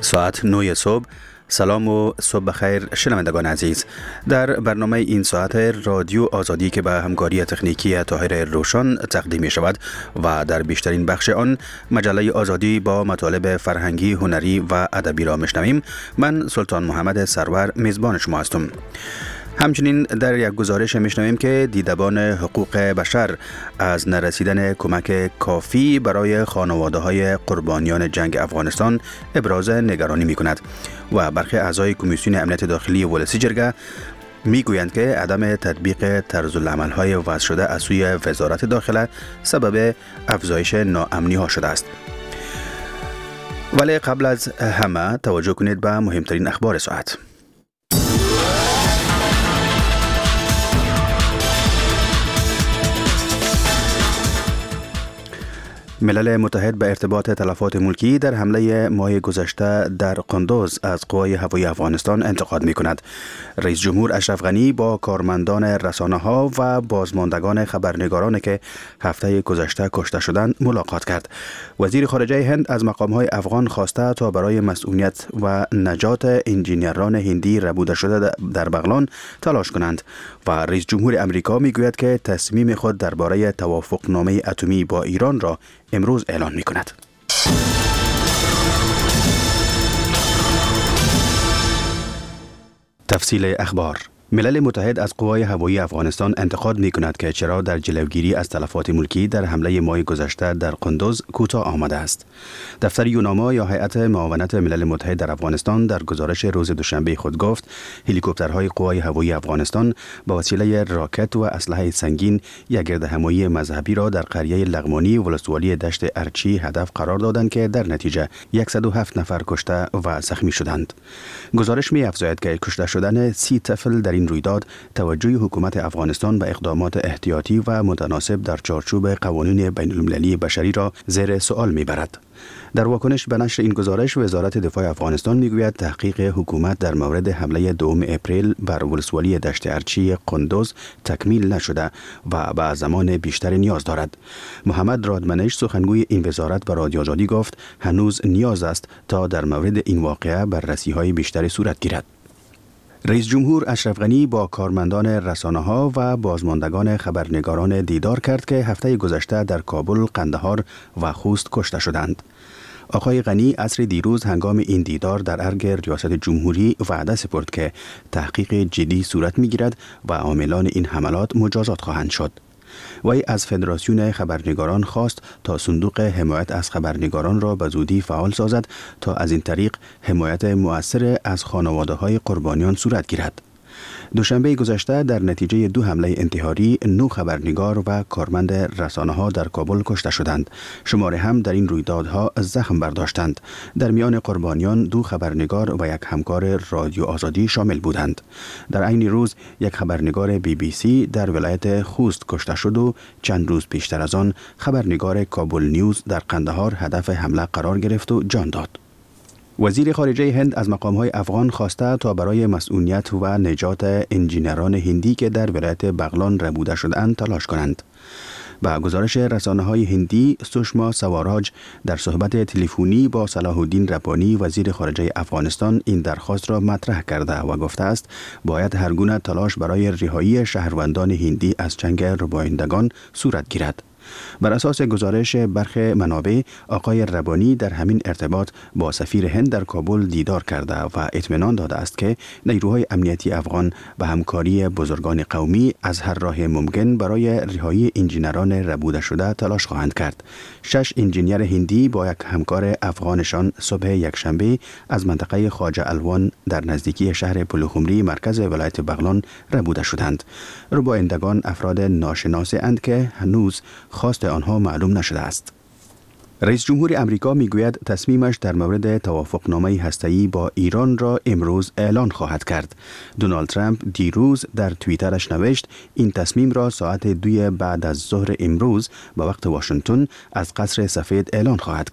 ساعت 9 صبح. سلام و صبح بخیر شنوندگان عزیز. در برنامه این ساعت رادیو آزادی که به همکاری تکنیکی طاهر روشن تقدیم می شود و در بیشترین بخش آن مجله آزادی با مطالب فرهنگی، هنری و ادبی را میشنویم. من سلطان محمد سرور میزبان شما هستم. همچنین در یک گزارش میشنویم که دیدبان حقوق بشر از نرسیدن کمک کافی برای خانواده‌های قربانیان جنگ افغانستان ابراز نگرانی می‌کند و برخی اعضای کمیسیون امنیت داخلی ولسی جرگه میگویند که عدم تطبیق طرزالعمل‌های وضع شده از سوی وزارت داخله سبب افزایش ناامنی‌ها شده است. ولی قبل از همه توجه کنید به مهمترین اخبار ساعت. ملل متحد به ارتباط تلفات ملکی در حمله ماه گذشته در قندوز از قوای هوایی افغانستان انتقاد می کند. رئیس جمهور اشرف غنی با کارمندان رسانه‌ها و بازماندگان خبرنگارانی که هفته گذشته کشته شدند ملاقات کرد. وزیر خارجه هند از مقام‌های افغان خواسته تا برای مسئولیت و نجات انجینیران هندی ربوده شده در بغلان تلاش کنند و رئیس جمهور امریکا می گوید که تصمیم خود درباره توافقنامه اتمی با ایران را امروز اعلان می کند. تفصیل اخبار. ملل متحد از قوای هوایی افغانستان انتقاد می کند که چرا در جلوگیری از تلفات ملکی در حمله ماه گذشته در قندوز کوتاه آمده است. دفتر یوناما یا هیئت معاونت ملل متحد در افغانستان در گزارش روز دوشنبه خود گفت هلیکوپترهای قوای هوایی افغانستان با وسیله راکت و اسلحه سنگین یک گردهمایی مذهبی را در قریه لغمانی ولسوالی دشت ارچی هدف قرار دادند که در نتیجه 107 نفر کشته و زخمی شدند. گزارش می افزاید که کشته شدن 30 طفل در این رویداد توجه حکومت افغانستان به اقدامات احتیاطی و متناسب در چارچوب قوانین بین المللی بشری را زیر سوال میبرد. در واکنش به نشر این گزارش وزارت دفاع افغانستان میگوید تحقیق حکومت در مورد حمله 2 اپریل بر ولسوالی دشت ارچی قندوز تکمیل نشده و به زمان بیشتر نیاز دارد. محمد رادمنش سخنگوی این وزارت به رادیو آزادی گفت هنوز نیاز است تا در مورد این واقعه بررسی‌های بیشتری صورت گیرد. رئیس جمهور اشرف غنی با کارمندان رسانه‌ها و بازماندگان خبرنگاران دیدار کرد که هفته گذشته در کابل، قندهار و خوست کشته شدند. آقای غنی عصر دیروز هنگام این دیدار در ارگ ریاست جمهوری وعده سپرد که تحقیق جدی صورت می‌گیرد و عاملان این حملات مجازات خواهند شد. وی از فدراسیون خبرنگاران خواست تا صندوق حمایت از خبرنگاران را به زودی فعال سازد تا از این طریق حمایت مؤثر از خانواده‌های قربانیان صورت گیرد. دوشنبه گذشته در نتیجه 2 حمله انتحاری 9 خبرنگار و کارمند رسانه‌ها در کابل کشته شدند. شماره هم در این رویدادها زخم برداشتند. در میان قربانیان 2 خبرنگار و 1 همکار رادیو آزادی شامل بودند. در عین روز 1 خبرنگار BBC در ولایت خوست کشته شد و چند روز پیشتر از آن خبرنگار کابل نیوز در قندهار هدف حمله قرار گرفت و جان داد. وزیر خارجه هند از مقام‌های افغان خواسته تا برای مسئولیت و نجات انجینران هندی که در ولایت بغلان ربوده شده‌اند تلاش کنند. با گزارش رسانه‌های هندی، سوشما سواراج در صحبت تلفنی با صلاح الدین ربانی وزیر خارجه افغانستان این درخواست را مطرح کرده و گفته است باید هر گونه تلاش برای رهایی شهروندان هندی از چنگ ربایندگان صورت گیرد. بر اساس گزارش برخی منابع، آقای ربانی در همین ارتباط با سفیر هند در کابل دیدار کرده و اطمینان داده است که نیروهای امنیتی افغان به همکاری بزرگان قومی از هر راه ممکن برای رهایی انجینران ربوده شده تلاش خواهند کرد. 6 انجینیر هندی با 1 همکار افغانشان صبح یکشنبه از منطقه خواجه الوان در نزدیکی شهر پلخمری مرکز ولایت بغلان ربوده شدند. ربایندگان افراد ناشناس اند که هنوز خواست آنها معلوم نشده است. رئیس جمهور امریکا میگوید تصمیمش در مورد توافقنامه هسته‌ای با ایران را امروز اعلان خواهد کرد. دونالد ترامپ دیروز در توییترش نوشت این تصمیم را ساعت 2 بعد از ظهر امروز به وقت واشنگتن از قصر سفید اعلان خواهد کرد.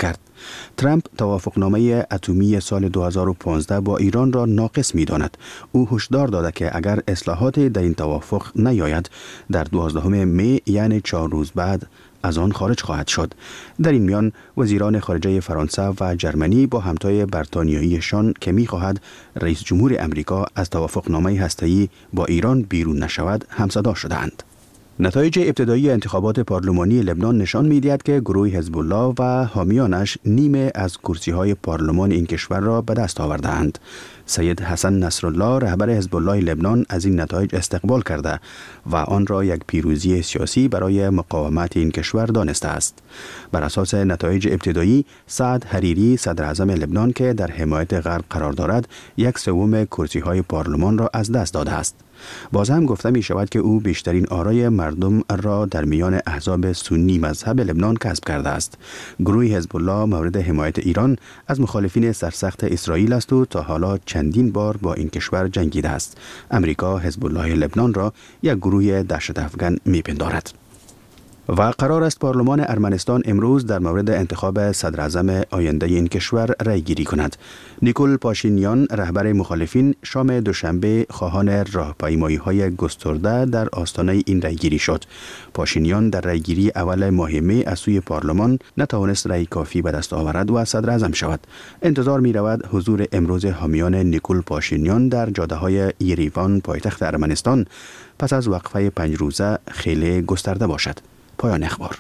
ترامپ توافقنامه اتمی سال 2015 با ایران را ناقص می‌داند. او هشدار داده که اگر اصلاحات در این توافق نیاید، در 12 می یعنی 4 روز بعد از آن خارج خواهد شد. در این میان وزیران خارجه فرانسه و جرمنی با همتای بریتانیاییشان که می‌خواهد رئیس جمهور امریکا از توافقنامه هسته‌ای با ایران بیرون نشود همصدا شدند. نتایج ابتدایی انتخابات پارلمانی لبنان نشان می‌دهد که گروه حزب الله و حامیانش نیمه از کرسی‌های پارلمان این کشور را به دست آورده‌اند. سید حسن نصرالله رهبر حزب الله لبنان از این نتایج استقبال کرده و آن را یک پیروزی سیاسی برای مقاومت این کشور دانسته است. بر اساس نتایج ابتدایی، سعد حریری صدر اعظم لبنان که در حمایت غرب قرار دارد، 1/3 کرسی‌های پارلمان را از دست داده است. باز هم گفته می شود که او بیشترین آرای مردم را در میان احزاب سنی مذهب لبنان کسب کرده است. گروه حزب الله مورد حمایت ایران از مخالفین سرسخت اسرائیل است و تا حالا چندین بار با این کشور جنگیده است. امریکا حزب الله لبنان را یک گروه دهشت افکن می پندارد. و قرار است پارلمان ارمنستان امروز در مورد انتخاب صدر اعظم آینده این کشور رای گیری کند. نیکول پاشینیان رهبر مخالفین شام دوشنبه خواهان راهپیمایی‌های گسترده در آستانه این رای گیری شد. پاشینیان در رای گیری اول ماه می از سوی پارلمان نتوانست رای کافی به دست آورد و صدر اعظم شود. انتظار می رود حضور امروز حامیان نیکول پاشینیان در جاده‌های یریوان پایتخت ارمنستان پس از وقفه 5 روزه خیلی گسترده باشد. پایان اخبار.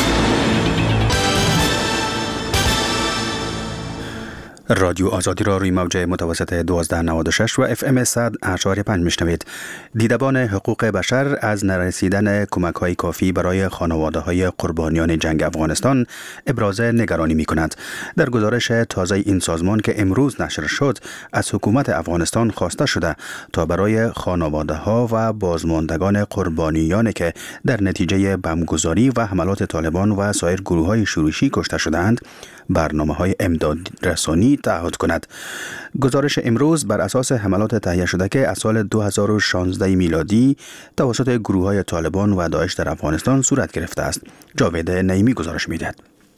رادیو آزادی را روی موج متوسط 1296 و FM 100.5 میشنوید. دیدبان حقوق بشر از نرسیدن کمک‌های کافی برای خانواده‌های قربانیان جنگ افغانستان ابراز نگرانی می‌کند. در گزارش تازه این سازمان که امروز نشر شد، از حکومت افغانستان خواسته شده تا برای خانواده‌ها و بازماندگان قربانیانی که در نتیجه بمبگذاری و حملات طالبان و سایر گروه‌های شورشی کشته شده‌اند، برنامه‌های امداد رسانی تعهد کند. گزارش امروز بر اساس حملات تهیه شده که از سال 2016 میلادی توسط گروه‌های طالبان و داعش در افغانستان صورت گرفته است. جاوید نعیمی گزارش می‌دهد.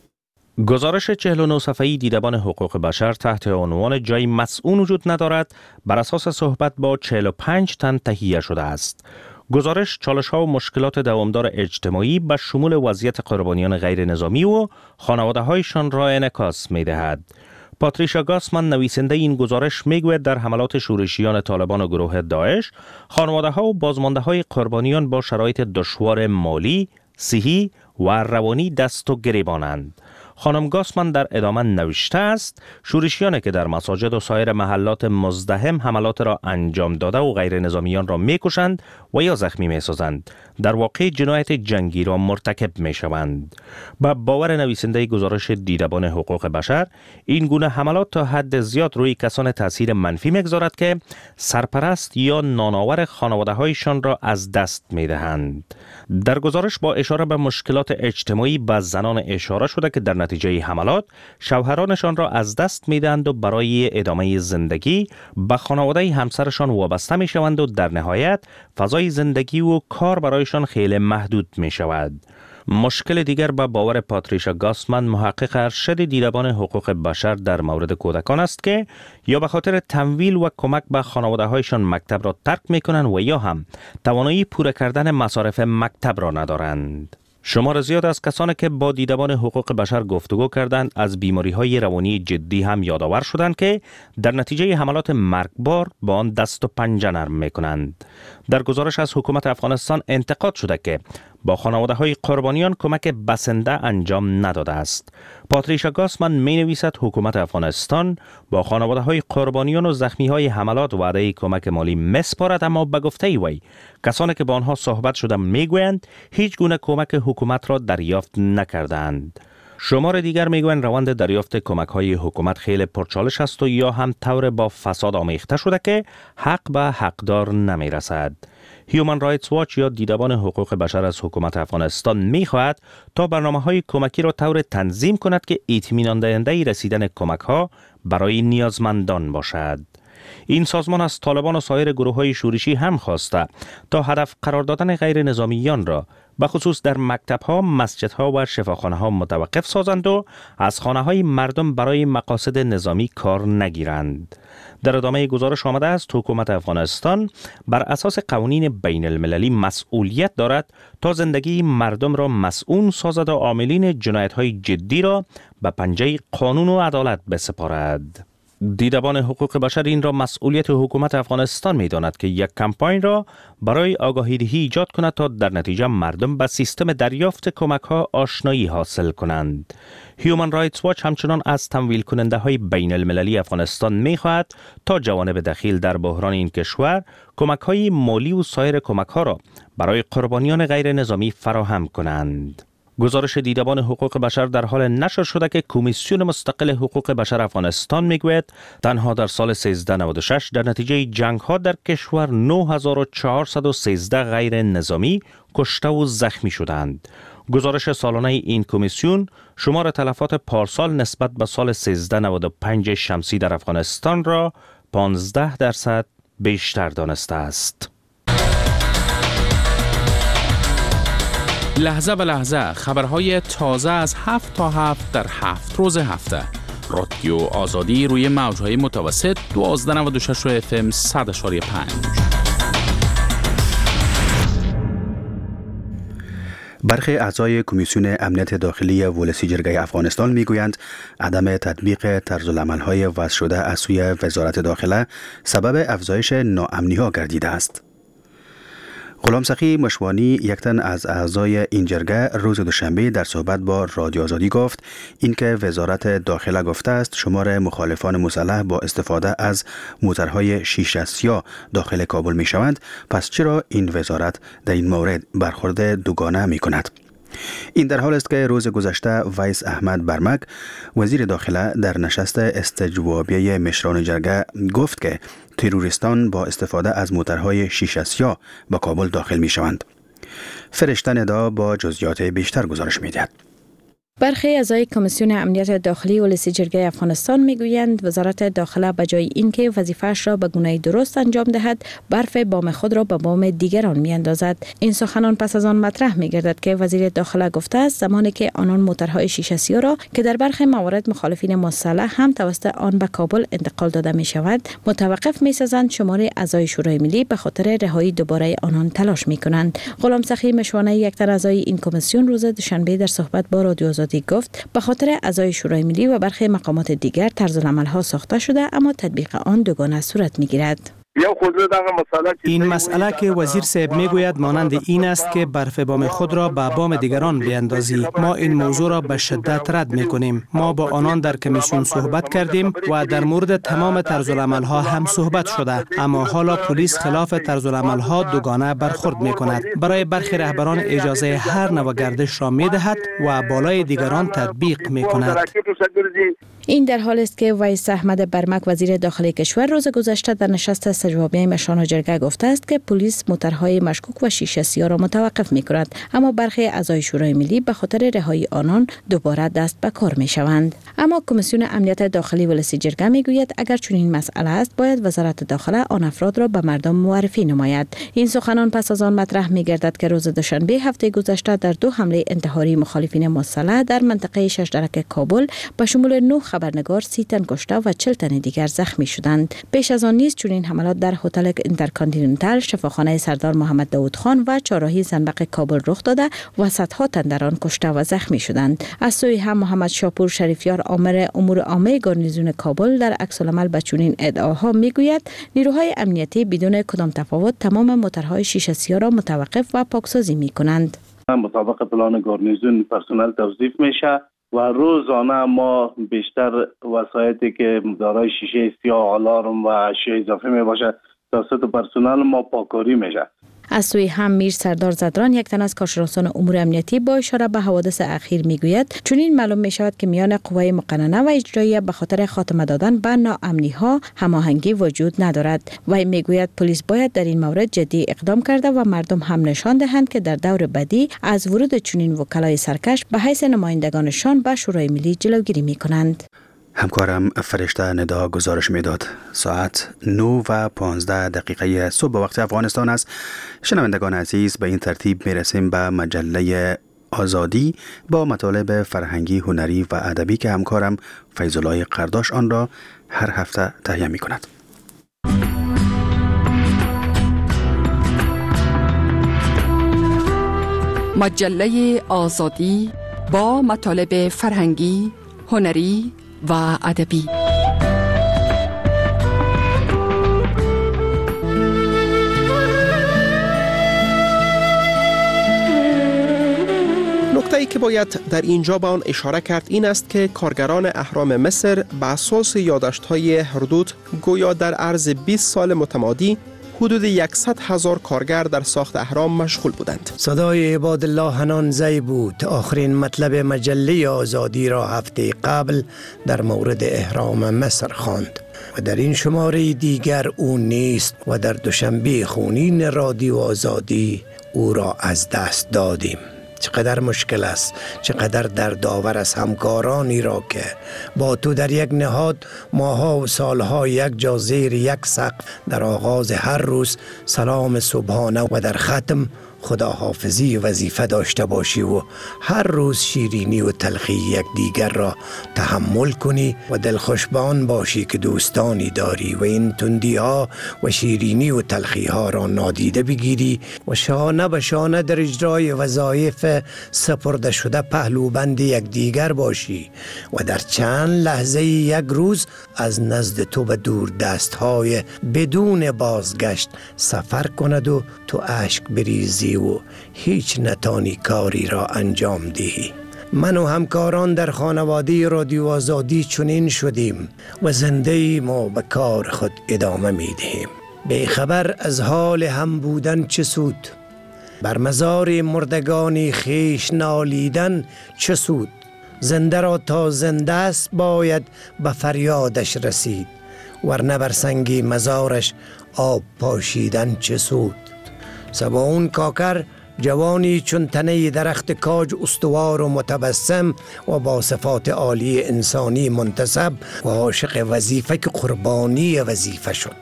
گزارش 49 صفحه‌ای دیدبان حقوق بشر تحت عنوان جای مسئول وجود ندارد بر اساس صحبت با 45 تن تهیه شده است. گزارش چالش‌ها و مشکلات دوامدار اجتماعی به شمول وضعیت قربانیان غیر نظامی و خانواده‌هایشان را انعکاس می‌دهد. پاتریشا گاسمان نویسنده این گزارش میگوید در حملات شورشیان طالبان و گروه داعش، خانواده‌ها و بازمانده‌های قربانیان با شرایط دشوار مالی، صحی و روانی دست و گریبانند. خانم گاسمان در ادامه نوشته است شورشیانی که در مساجد و سایر محلات مزدحم حملات را انجام داده و غیر نظامیان را میکشند و یا زخمی میسازند، در واقع جنایت جنگی را مرتکب میشوند. با باور نویسنده گزارش دیدبان حقوق بشر، این گونه حملات تا حد زیاد روی کسان تاثیر منفی میگذارد که سرپرست یا نانآور خانواده‌هایشان را از دست میدهند. در گزارش با اشاره به مشکلات اجتماعی به زنان اشاره شده که در نتیجه حملات شوهرانشان را از دست میدهند و برای ادامه زندگی به خانواده همسرشان وابسته میشوند و در نهایت فضای زندگی و کار برایشان خیلی محدود میشود. مشکل دیگر به باور پاتریشا گاسمان محقق ارشد دیدبان حقوق بشر در مورد کودکان است که یا به خاطر تمویل و کمک به خانواده‌هایشان مکتب را ترک میکنند و یا هم توانایی پوره کردن مصارف مکتب را ندارند. شمار زیاد از کسانی که با دیدبان حقوق بشر گفتگو کردند از بیماری‌های روانی جدی هم یادآور شدند که در نتیجه حملات مرگبار با آن دست و پنجه نرم می‌کنند. در گزارش از حکومت افغانستان انتقاد شده که با خانواده‌های قربانیان کمک بسنده انجام نداده است. پاتریشا گاسمان می‌نویسد حکومت افغانستان با خانواده‌های قربانیان و زخمی‌های حملات وعده کمک مالی می‌سپارد، اما به گفته وی کسانی که با آنها صحبت شده می‌گویند هیچ گونه کمک حکومت را دریافت نکردند. شمار دیگر میگویند روند دریافت کمک‌های حکومت خیلی پرچالش است و یا هم طور با فساد آمیخته شده که حق به حقدار نمی‌رسد. هیومن رایتس واچ یا دیدبان حقوق بشر از حکومت افغانستان می‌خواهد تا برنامه‌های کمکی را طور تنظیم کند که اطمینان دهنده رسیدن کمک‌ها برای نیازمندان باشد. این سازمان از طالبان و سایر گروه‌های شورشی هم خواسته تا هدف قرار دادن غیر نظامیان را به خصوص در مکتب‌ها، مسجدها و شفاخانه‌ها متوقف سازند و از خانه‌های مردم برای مقاصد نظامی کار نگیرند. در ادامه گزارش آمده است حکومت افغانستان بر اساس قوانین بین المللی مسئولیت دارد تا زندگی مردم را مسئول سازد و عاملین جنایت‌های جدی را به پنجه قانون و عدالت بسپارد. دیدبان حقوق بشر این را مسئولیت حکومت افغانستان می داند که یک کمپاین را برای آگاهی دهی ایجاد کند تا در نتیجه مردم به سیستم دریافت کمک ها آشنایی حاصل کنند. هیومن رایتس واچ همچنان از تمویل کننده های بین المللی افغانستان می خواهد تا جوانب دخیل در بحران این کشور کمک های مالی و سایر کمک ها را برای قربانیان غیر نظامی فراهم کنند. گزارش دیدبان حقوق بشر در حال نشر شده که کمیسیون مستقل حقوق بشر افغانستان میگوید تنها در سال 1396 در نتیجه جنگ ها در کشور 9413 غیر نظامی کشته و زخمی شدند. گزارش سالانه این کمیسیون شمار تلفات پارسال نسبت به سال 1395 شمسی در افغانستان را 15% بیشتر دانسته است. لحظه به لحظه خبرهای تازه از 7 تا 7 در 7 روز هفته. رادیو آزادی روی موجهای متوسط 1296 FM 100.5. برخی اعضای کمیسیون امنیت داخلی ولسی جرگه افغانستان میگویند عدم تطبیق طرزالعمل‌های وضع شده از سوی وزارت داخله سبب افزایش ناامنی‌ها گردیده است. غلام سخی مشوانی یک تن از اعضای این جرگه روز دوشنبه در صحبت با رادیو آزادی گفت اینکه وزارت داخله گفته است شمار مخالفان مسلح با استفاده از موترهای شیشه سیاه داخل کابل می شوند، پس چرا این وزارت در این مورد برخورد دوگانه می کند؟ این در حال است که روز گذشته ویس احمد برمک وزیر داخله در نشست استجوابیه مشران جرگه گفت که تروریستان با استفاده از موترهای شیشه سیاه به کابل داخل می شوند. فرشته ندا با جزئیات بیشتر گزارش می دهد. برخی اعضای کمیسیون امنیت داخلی ولسی جرگه افغانستان میگویند وزارت داخله به جای اینکه وظیفه‌اش را به گونه درست انجام دهد، برف بام خود را به بام دیگران میاندازد. این سخنان پس از آن مطرح میگردد که وزیر داخله گفته است زمانی که آنان موترهای شیشه سیاه را که در برخی موارد مخالفین مسلح هم توسط آن به کابل انتقال داده می شود متوقف میسازند، شمار اعضای شورای ملی به خاطر رهایی دوباره آنان تلاش میکنند. غلام سخی مشوانه یک تن اعضای این کمیسیون روز دوشنبه در صحبت با رادیو آزادی گفت به خاطر اعضای شورای ملی و برخی مقامات دیگر طرزالعمل‌ها ساخته شده اما تطبیق آن دوگانه صورت می‌گیرد. این مسئله که وزیر صاحب میگوید مانند این است که برف بام خود را به بام دیگران بیاندازی. ما این موضوع را به شدت رد میکنیم. ما با آنان در کمیسیون صحبت کردیم و در مورد تمام طرزالعمل‌ها هم صحبت شده، اما حالا پلیس خلاف طرزالعمل‌ها دوگانه برخورد میکند. برای برخی رهبران اجازه هر نوع گردش را میدهد و بالای دیگران تطبیق میکند. این در حال است که ویس احمد برمک وزیر داخلی کشور روز گذشته در نشست استجوابیه مشران جرگه گفته است که پلیس موترهای مشکوک و شیشه سیاه را متوقف می‌کند، اما برخی اعضای شورای ملی به خاطر رهایی آنان دوباره دست به کار می‌شوند. اما کمیسیون امنیت داخلی ولسی جرگه می‌گوید اگر چنین مسئله است باید وزارت داخله آن افراد را به مردم معرفی نماید. این سخنان پس از آن مطرح می‌گردد که روز دوشنبه هفته گذشته در 2 حمله انتحاری مخالفین مسلح در منطقه شش درک کابل به شمول 9 خبرنگار 30 تن کشته و 40 تن دیگر زخمی شدند. پیش از آن نیز چنین حملات در هتل اینترکانتیننتال، شفاخانه سردار محمد داود خان و چهارراهی زنبق کابل رخ داده و صدها تن در آن کشته و زخمی شدند. از سوی هم محمد شاپور شریفیار آمر امور عامه گارنیزون کابل در عکس‌العمل به چنین ادعاها میگوید نیروهای امنیتی بدون کدام تفاوت تمام موترهای شیشه سیاه را متوقف و پاکسازی میکنند. مطابق پلان گارنیزون پرسنل توظیف میشه و روزانه ما بیشتر وسایلی که دارای شیشه سیاه، آلارم و اشیاء اضافی می باشه توسط پرسنل ما پاکاری میشه. از سوی هم میر سردار زدران یک تن از کارشناسان امور امنیتی با اشاره به حوادث اخیر میگوید چنین معلوم می شود که میان قوای مقننه و اجراییه به خاطر خاتمه دادن به ناامنی ها هماهنگی وجود ندارد. وی میگوید پلیس باید در این مورد جدی اقدام کرده و مردم هم نشان دهند که در دور بعدی از ورود چنین وکلای سرکش به حیث نمایندگانشان به شورای ملی جلوگیری میکنند. همکارم فرشته ندا گزارش میداد. ساعت 9:15 صبح به وقت افغانستان است. شنوندگان عزیز، به این ترتیب میرسیم به مجله آزادی با مطالب فرهنگی، هنری و ادبی که همکارم فیض‌الله قرداش آن را هر هفته تهیه می کند. مجله آزادی با مطالب فرهنگی، هنری و ادبی. نکته‌ای که باید در اینجا به آن اشاره کرد این است که کارگران اهرام مصر به اساس یادداشت‌های هرودوت گویا در عرض 20 سال متمادی حدود 100,000 کارگر در ساخت اهرام مشغول بودند. صدای عبادالله حنان زی بود. آخرین مطلب مجله آزادی را هفته قبل در مورد اهرام مصر خواند و در این شماره دیگر او نیست و در دوشنبه خونین رادیو آزادی او را از دست دادیم. چقدر مشکل است، چقدر دردآور است همکارانی را که با تو در یک نهاد ماها و سالها یک جا زیر یک سقف در آغاز هر روز سلام صبحانه و در ختم خداحافظی وظیفه داشته باشی و هر روز شیرینی و تلخی یک دیگر را تحمل کنی و دلخوشبان باشی که دوستانی داری و این تندی ها و شیرینی و تلخی ها را نادیده بگیری و شانه به شانه در اجرای وظایف سپرده شده پهلوبند یک دیگر باشی و در چند لحظه یک روز از نزد تو به دور دست های بدون بازگشت سفر کند و تو اشک بریزی و هیچ نتانی کاری را انجام دهی. من و همکاران در خانواده رادیو آزادی چنین شدیم و زنده ما به کار خود ادامه می دهیم. بی خبر از حال هم بودن چه سود؟ بر مزار مردگانی خیش نالیدن چه سود؟ زنده را تا زنده است باید به فریادش رسید، ورنه بر سنگی مزارش آب پاشیدن چه سود؟ سباون کاکر جوانی چون تنه درخت کاج استوار و متبسم و با صفات عالی انسانی منتسب و عاشق وظیفه که قربانی وظیفه شد.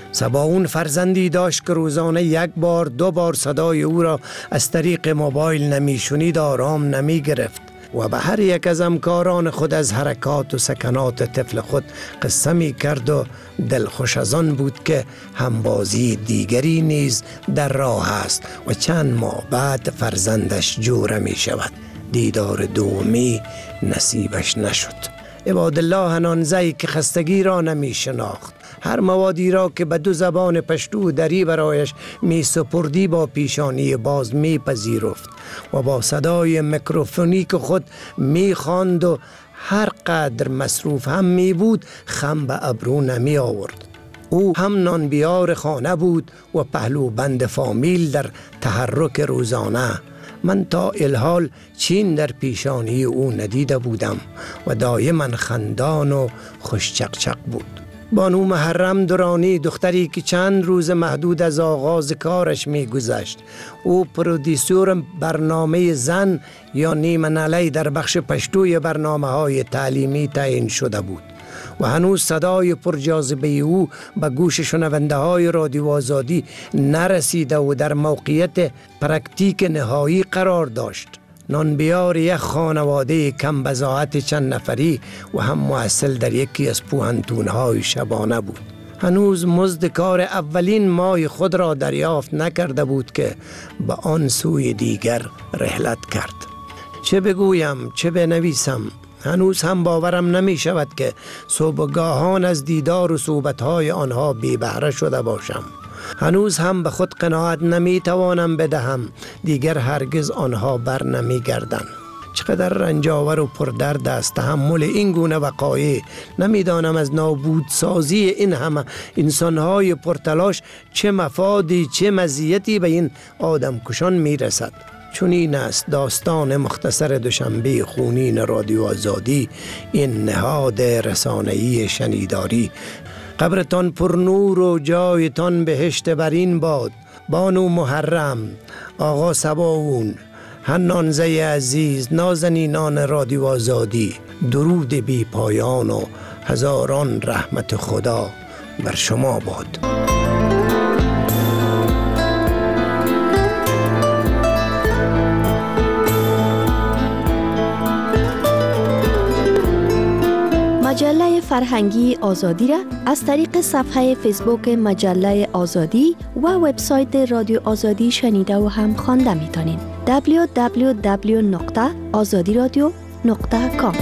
سباون فرزندی داشت که روزانه یک بار دو بار صدای او را از طریق موبایل نمیشنید، آرام نمی گرفت و به هر یک از همکاران خود از حرکات و سکنات طفل خود قصه می کرد و دلخوش از آن بود که همبازی دیگری نیز در راه است و چند ماه بعد فرزندش جوره می شود. دیدار دومی نصیبش نشد. عبادالله حنان زی که خستگی را نمی شناخت، هر موادی را که به دو زبان پشتو دری برایش می سپردی با پیشانی باز می پذیرفت و با صدای میکروفونیک خود می خواند و هر قدر مصروف هم می بود خم به ابرو نمی آورد. او هم نان بیار خانه بود و پهلو بند فامیل در تحرک روزانه. من تا الحال چین در پیشانی او ندیده بودم و دایما خندان و خوش چقچق بود. بانو محرم درانی، دختری که چند روز محدود از آغاز کارش می گذشت. او پرودیسور برنامه زن یا نیمه نلی در بخش پشتوی برنامه های تعلیمی تعیین شده بود و هنوز صدای پرجاذبه او به گوش شنونده های رادیو آزادی نرسیده و در موقعیت پرکتیک نهایی قرار داشت. نانبیار یک خانواده کم بضاعت چند نفری و هم محصل در یکی از پوهنتون‌های شبانه بود. هنوز مزد کار اولین ماه خود را دریافت نکرده بود که به آن سوی دیگر رحلت کرد. چه بگویم، چه بنویسم؟ هنوز هم باورم نمی شود که صبحگاهان از دیدار و صحبت‌های آنها بی بهره شده باشم. هنوز هم به خود قناعت نمی توانم بدهم دیگر هرگز آنها بر نمی گردن. چقدر رنجاور و پردرد است تحمل این گونه وقایع. نمیدانم از نابودسازی این همه انسانهای پرتلاش چه مفادی، چه مزیتی به این آدم کشان می رسد. چون این است داستان مختصر دوشنبه خونین رادیو آزادی، این نهاد رسانه‌ای شنیداری. قبرتان پر نور و جایتان بهشت برین باد. بانو محرم، آقا سباون، حنانزه عزیز، نازنینان رادیو آزادی، درود بی پایان و هزاران رحمت خدا بر شما باد. مجله فرهنگی آزادی را از طریق صفحه فیسبوک مجله آزادی و وبسایت رادیو آزادی شنیده و هم خوانده می‌تونین. www.azadiradio.com.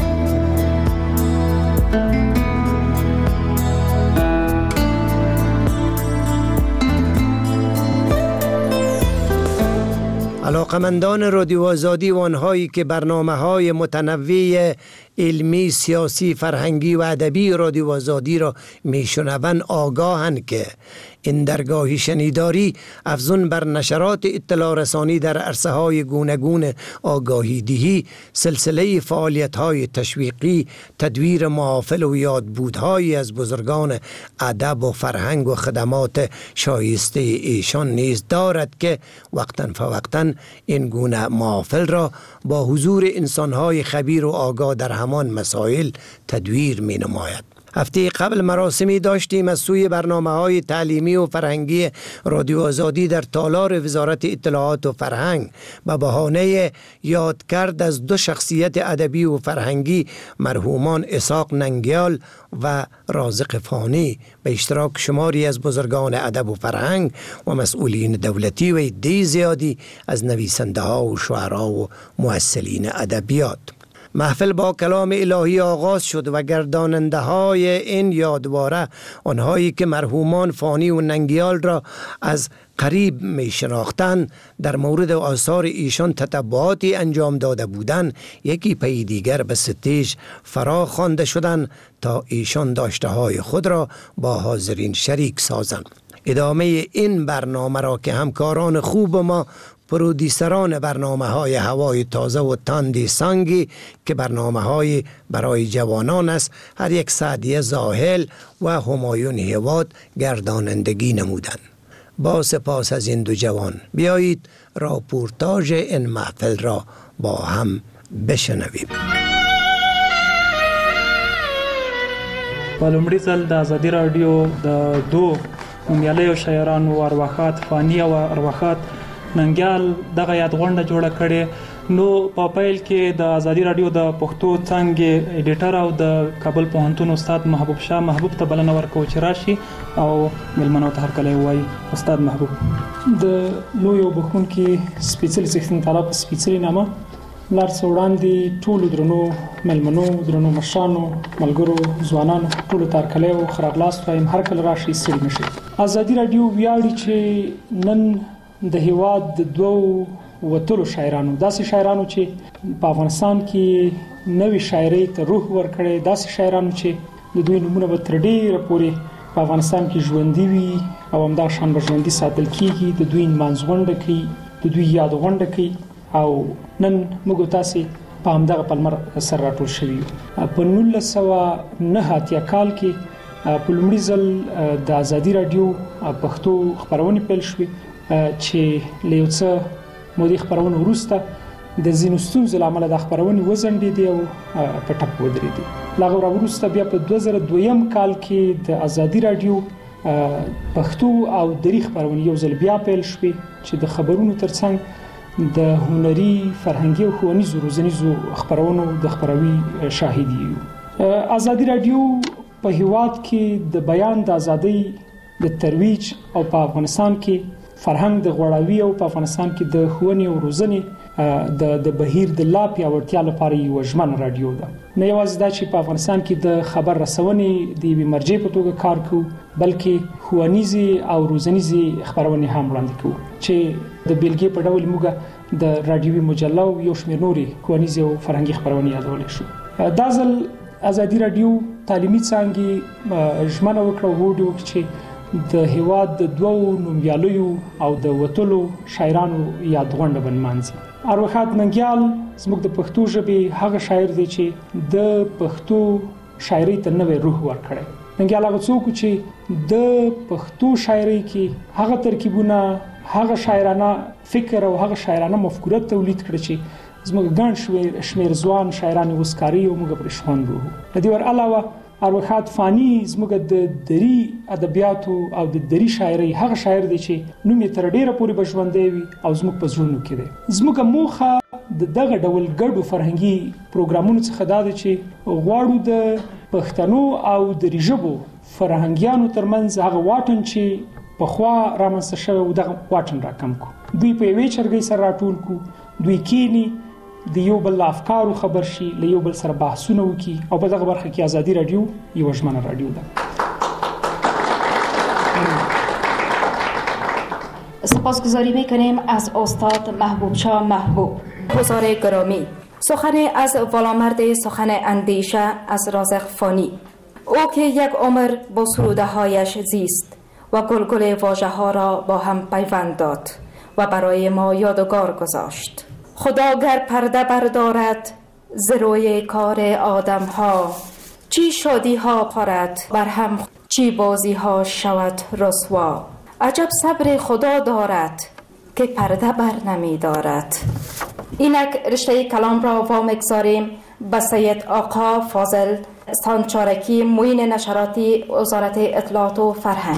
علاقمندان رادیو آزادی و آنهایی که برنامه‌های متنوع علمی، سیاسی، فرهنگی و ادبی رادیو آزادی را میشنوند آگاهند که این درگاهی شنیداری افزون بر نشرات اطلاع رسانی در عرصه‌های گوناگون آگاهی دهی، سلسله فعالیت‌های تشویقی، تدویر محافل و یادبودهایی از بزرگان ادب و فرهنگ و خدمات شایسته ایشان نیز دارد که وقتاً فوقتاً این گونه محافل را با حضور انسان‌های خبیر و آگاه در همان مسائل تدویر می‌نماید. هفته قبل مراسمی داشتیم از سوی برنامه‌های تعلیمی و فرهنگی رادیو آزادی در تالار وزارت اطلاعات و فرهنگ به بهانه یادکرد از دو شخصیت ادبی و فرهنگی مرحومان اسحاق ننگیال و رازق فانی به اشتراک شماری از بزرگان ادب و فرهنگ و مسئولین دولتی و عده زیادی از نویسنده‌ها و شعرا و مؤثرین ادبیات. محفل با کلام الهی آغاز شد و گرداننده های این یادواره، آنهایی که مرحومان فانی و ننگیال را از قریب می شناختند، در مورد آثار ایشان تتبعاتی انجام داده بودند، یکی پی دیگر به ستیج فرا خوانده شدند تا ایشان داشته های خود را با حاضرین شریک سازند. ادامه این برنامه را که همکاران خوب ما پرودیسران برنامه‌های هوای تازه و تاندی سانگی که برنامه‌های برای جوانان است، هر یک سعدیه زاهل و همایون هیواد گردانندگی نمودند. با سپاس از این دو جوان، بیایید راپورتاژ این محفل را با هم بشنویم. په لومړي ځل د ازادي راډیو د دو نومیالیو شاعرانو ارواښاد فانی او ارواښاد ننګیال دغه یادغونډه جوړه کړې. نو په پیل کې د ازادي راډیو د پښتو څانګې ایډیټر او د کابل پوهنتون استاد محبوب شاه محبوب ته بلنه ورکوه چې راشي او مېلمنو ته هرکلی ووایي. استاد محبوب، د لویو بخښونکي سپېڅلي څښتن تعالی په سپېڅلي نامه لار څه وړاندې ټولو درنو مېلمنو، درنو مشرانو، ملګرو، ځوانانو ټولو ته هرکلی او ښه راغلاست وایم. هر کله راشئ، ستړي نه شئ. ازادي راډیو ویاړي چې نن د هیواد د دوو وتلو شاعرانو، داسې شاعرانو چې په افغانستان کې نوې شاعرۍ ته روح ورکړی، داسې شاعرانو چې د دوی نومونه به تر ډېره پورې په افغانستان کې ژوندي وي او همدغه شان به ژوندي ساتل کېږي. د دوی نمانځغونډه کوي، د دوی یادغونډه کوي او نن موږ تاسې په همدغه پلمر سره راټول شوي یو. په 1989 کال کې په لومړي ځل د ازادي راډیو پښتو خپرونې پیل شوې چې له یو څه مودې خپرونې وروسته د ځینو ستونزو له امله د خپرونې وځنډېدې او په ټپ ودرېدې. له هغه وروسته بیا په 2002 کال کې د ازادي راډیو پښتو او دري خپرونې یو ځل بیا پیل شوې چې د خبرونو ترڅنګ د هنري، فرهنګي او ښوونیزو روزنیزو خپرونو د خپروي شاهد یو. ازادي راډیو په هیواد کې د بیان د ازادۍ د ترویج او په افغانستان کې فرهنګ د غوړاوي او په افغانستان کې د ښوونې او روزنې د بهیر د لا پیاوړتیا لپاره یو ژمنه راډیو ده. نه یوازې دا چې په افغانستان کې د خبر رسونې د یوې مرجع په توګه کار کوو، بلکې ښوونیزې او روزنیزې خپرونې هم وړاندې کوو چې د بیلګې په ډول موږ د راډیوي مجله او یو شمېر نورې ښوونیزې او فرهنګي خپرونې یادولی شو. دا ځل ازادي راډیو تعلیمي څانګې ژمنه وکړه او هوډ وکړ چې د هیواد د دوو نومیالیو او د وتلو شاعرانو یادغونډه به نمانځي. ارواښاد ننګیال زموږ د پښتو ژبې هغه شاعر دی چې د پښتو شاعرۍ ته نوی روح ورکړی. ننګیال هغه څوک چې د پښتو شاعرۍ کې هغه ترکیبونه، هغه شاعرانه فکر او هغه شاعرانه مفکوره تولید کړ چې زموږ ګڼ شمېر ځوان شاعران وسکاري او موږ پرې شخوندو. د دې ور علاوه اروخات فانی زموږ د دری ادبیاتو او د دری شاعرۍ هغه شاعر دی چې نوم یې تر ډیره پورې بژوندې وي او زموږ په زړونو کې دی. زموږ موخه د دغه ډول ګډو فرهنګي پروګرامونو څخه دا ده چې غواړو د پښتنو او د ژبو فرهنګیانو ترمنځ هغه واټن چې پخوا رامنځته شوی و دغه واټن راکم کو. دوی په یوې چرګۍ سره راټول کو، دوی کینی د یو بل افکارو خبر شي، له یو بل سره بحثونه وکړي او په دغه برخه کې آزادی رادیو یو ژمنه رادیو ده. سپاسگزاری میکنیم از استاد محبوب شاه محبوب. حضار گرامی، سخن از والامرد سخن اندیشه از رازق فانی، او که یک عمر با سروده هایش زیست و گلگل واژه ها را با هم پیوند داد و برای ما یادگار گذاشت. خدا گر پرده بردارد ز روی کار آدم ها، چی شادی ها پرد بر هم، چی بازی ها شود رسوا. عجب صبر خدا دارد که پرده بر نمی دارد. اینک رشته کلام را واگذاریم به سید آقا فاضل سانچارکی، معین نشراتی وزارت اطلاعات و فرهنگ.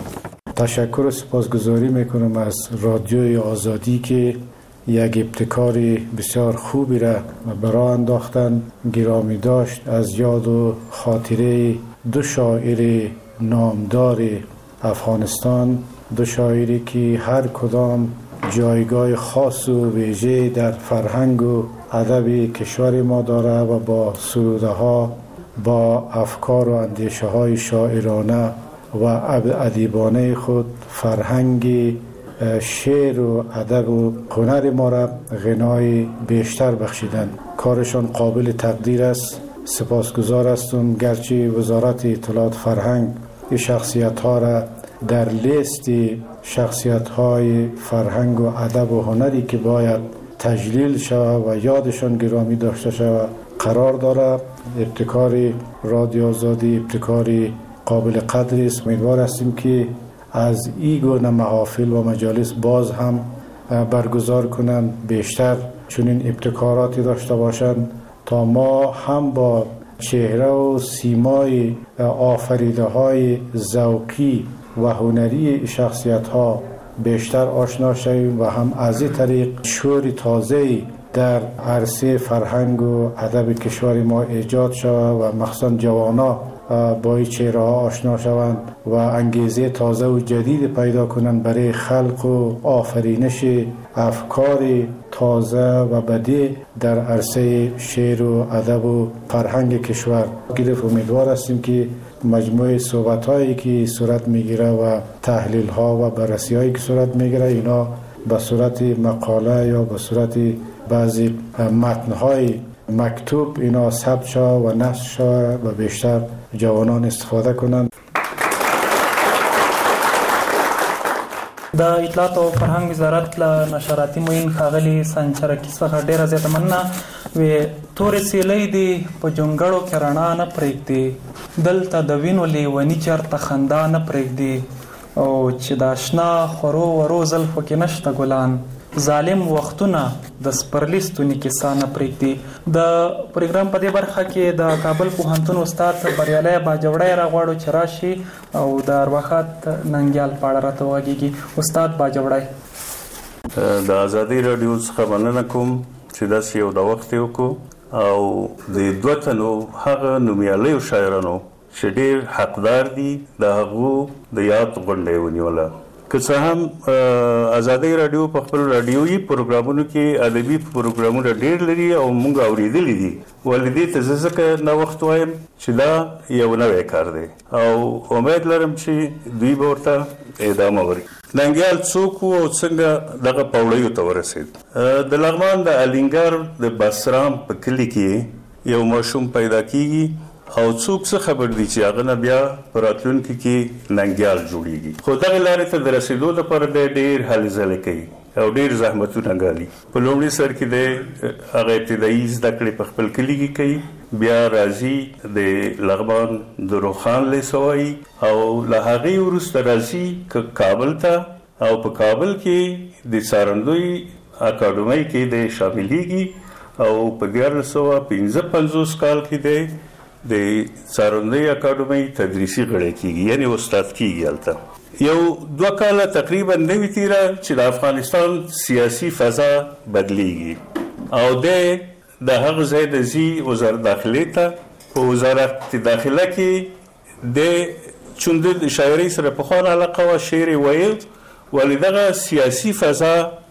تشکر و سپاسگزاری میکنم از رادیوی آزادی که یک ابتکار بسیار خوبی را برای انداختن. گرامی داشت از یاد و خاطره دو شاعر نامدار افغانستان، دو شاعری که هر کدام جایگاه خاص و ویژه در فرهنگ و ادب کشور ما داره و با سروده ها، با افکار و اندیشه های شاعرانه و ادیبانه خود فرهنگ شعر و ادب و هنر ما را غنای بیشتر بخشیدن. کارشان قابل تقدیر است. سپاسگزار هستم گرچه وزارت اطلاعات فرهنگ این شخصیت ها را در لیست شخصیت های فرهنگ و ادب و هنری که باید تجلیل شود و یادشان گرامی داشته شود قرار دارد. ابتکار رادیو آزادی ابتکار قابل قدری است. امیدوار هستیم که از این گونه محافل و مجالس باز هم برگزار کنند، بیشتر چنین ابتکاراتی داشته باشند تا ما هم با چهره و سیمای آفریده های ذوقی و هنری شخصیت ها بیشتر آشنا شویم و هم از این طریق شور تازه در عرصه فرهنگ و ادب کشور ما ایجاد شود و مخصوصا جوانا با این چهره ها آشنا شوند و انگیزه تازه و جدید پیدا کنند برای خلق و آفرینش افکار تازه و بدیع در عرصه شعر و ادب و فرهنگ کشور. امیدوار هستیم که مجموعه صحبت هایی که صورت میگیره و تحلیل ها و بررسی هایی که صورت میگیره اینا به صورت مقاله یا به صورت بعضی متن های مکتوب اینا ثبت شود و نشر شود و بیشتر جوانان استفاده کنند. د اطلاعات او فرهنګ وزارت له نشراتي معین ښاغلي سانچارکي څخه ډیره زیاته مننه. وی تورې سیلۍ دي په جونګړو کې رڼا نه پرېږدي، دلته د وینو لیوني چېرته خندا نه پرېږدي، او چې د اشنا خورو ورو زلفو کې نشته ګلان، ظالم وختونه د سپرلي ستوني کیسه نه پرېږدي. د پروګرام په دې برخه کې د کابل پوهنتون استاد بریالی باجوړی راغواړو چې راشي او د ارواښاد ننګیال په اړه راته وغږېږي. استاد باجوړی، د ازادي راډیو څخه مننه کوم چې داسې یو د وخت یې وکړو او د دوه تنو هغه نومیالیو شاعرانو چې ډېر حقدار دي د هغو د یاد غونډه یې ونیوله. که څه هم ازادي راډیو په خپل راډیویي پروګرامونو کې ادبي پروګرامونه ډېر لري او موږ اورېدلي دي، ولې دې ته زه ځکه نوښت وایم چې دا یو نوی کار دی او امید لرم چې دوی به ورته ادامه ورکړي. ننګیال څوک و او څنګه دغه پوړیو ته ورسېد؟ د لغمان د الینګار د بسرام په کلي کې یو ماشوم پیدا کیږي او څوک څه خبر دي چې هغه نه بیا په راتلونکي کې ننګیال جوړیږي. خو دغه لارې ته د رسېدو لپاره ډېر هلې ځلې کوي. او ډیر زحمتونه ګالي. په لومړي سر کې د هغه ابتدایي زده کړې په خپل کلی کې کوي، بیا راځي د لغمان د روخان لیسوي او له هغې وروسته راځي کابل ته او په کابل کې د سارندوی اکاډمۍ کې د شاملېږي او په 1955 کال کې د سارندوی اکاډمۍ تدریسي غړی کېږي، یعنی استاد کېږي. هلته یو 2 کاله تقریبا نوي تیره چې د افغانستان سیاسي فضا بدلیږي او د هغه ځای د زی وزارت داخلي ته په وزارت داخله کې د چون د شاعرۍ سره په خوان علاقه او شعر ویل ولې دغه سیاسي فضا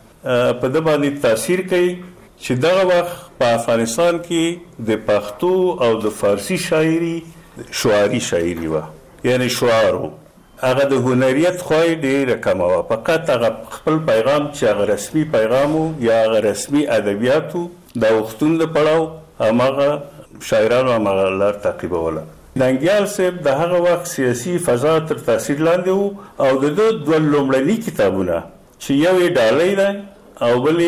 په د باندې تاثیر کوي چې دغه وخت په افغانستان کې د پښتو او د فارسی شاعري شعاري شاعري و، یعنی شعارو هغه د هنریت خوای ډیر کم و، فقط هغه خپل پیغام چې هغه رسمي پیغامو یا هغه رسمي ادبیاتو د وختون د پړاو هغه شاعرانو هغه لار تعقیبوله. ننګیال صاحب د هغه وخت سیاسي فضا تر تاثیر لاندې وو او د دوه لومړني کتابونه چې یو یې ډالۍ ده او بلې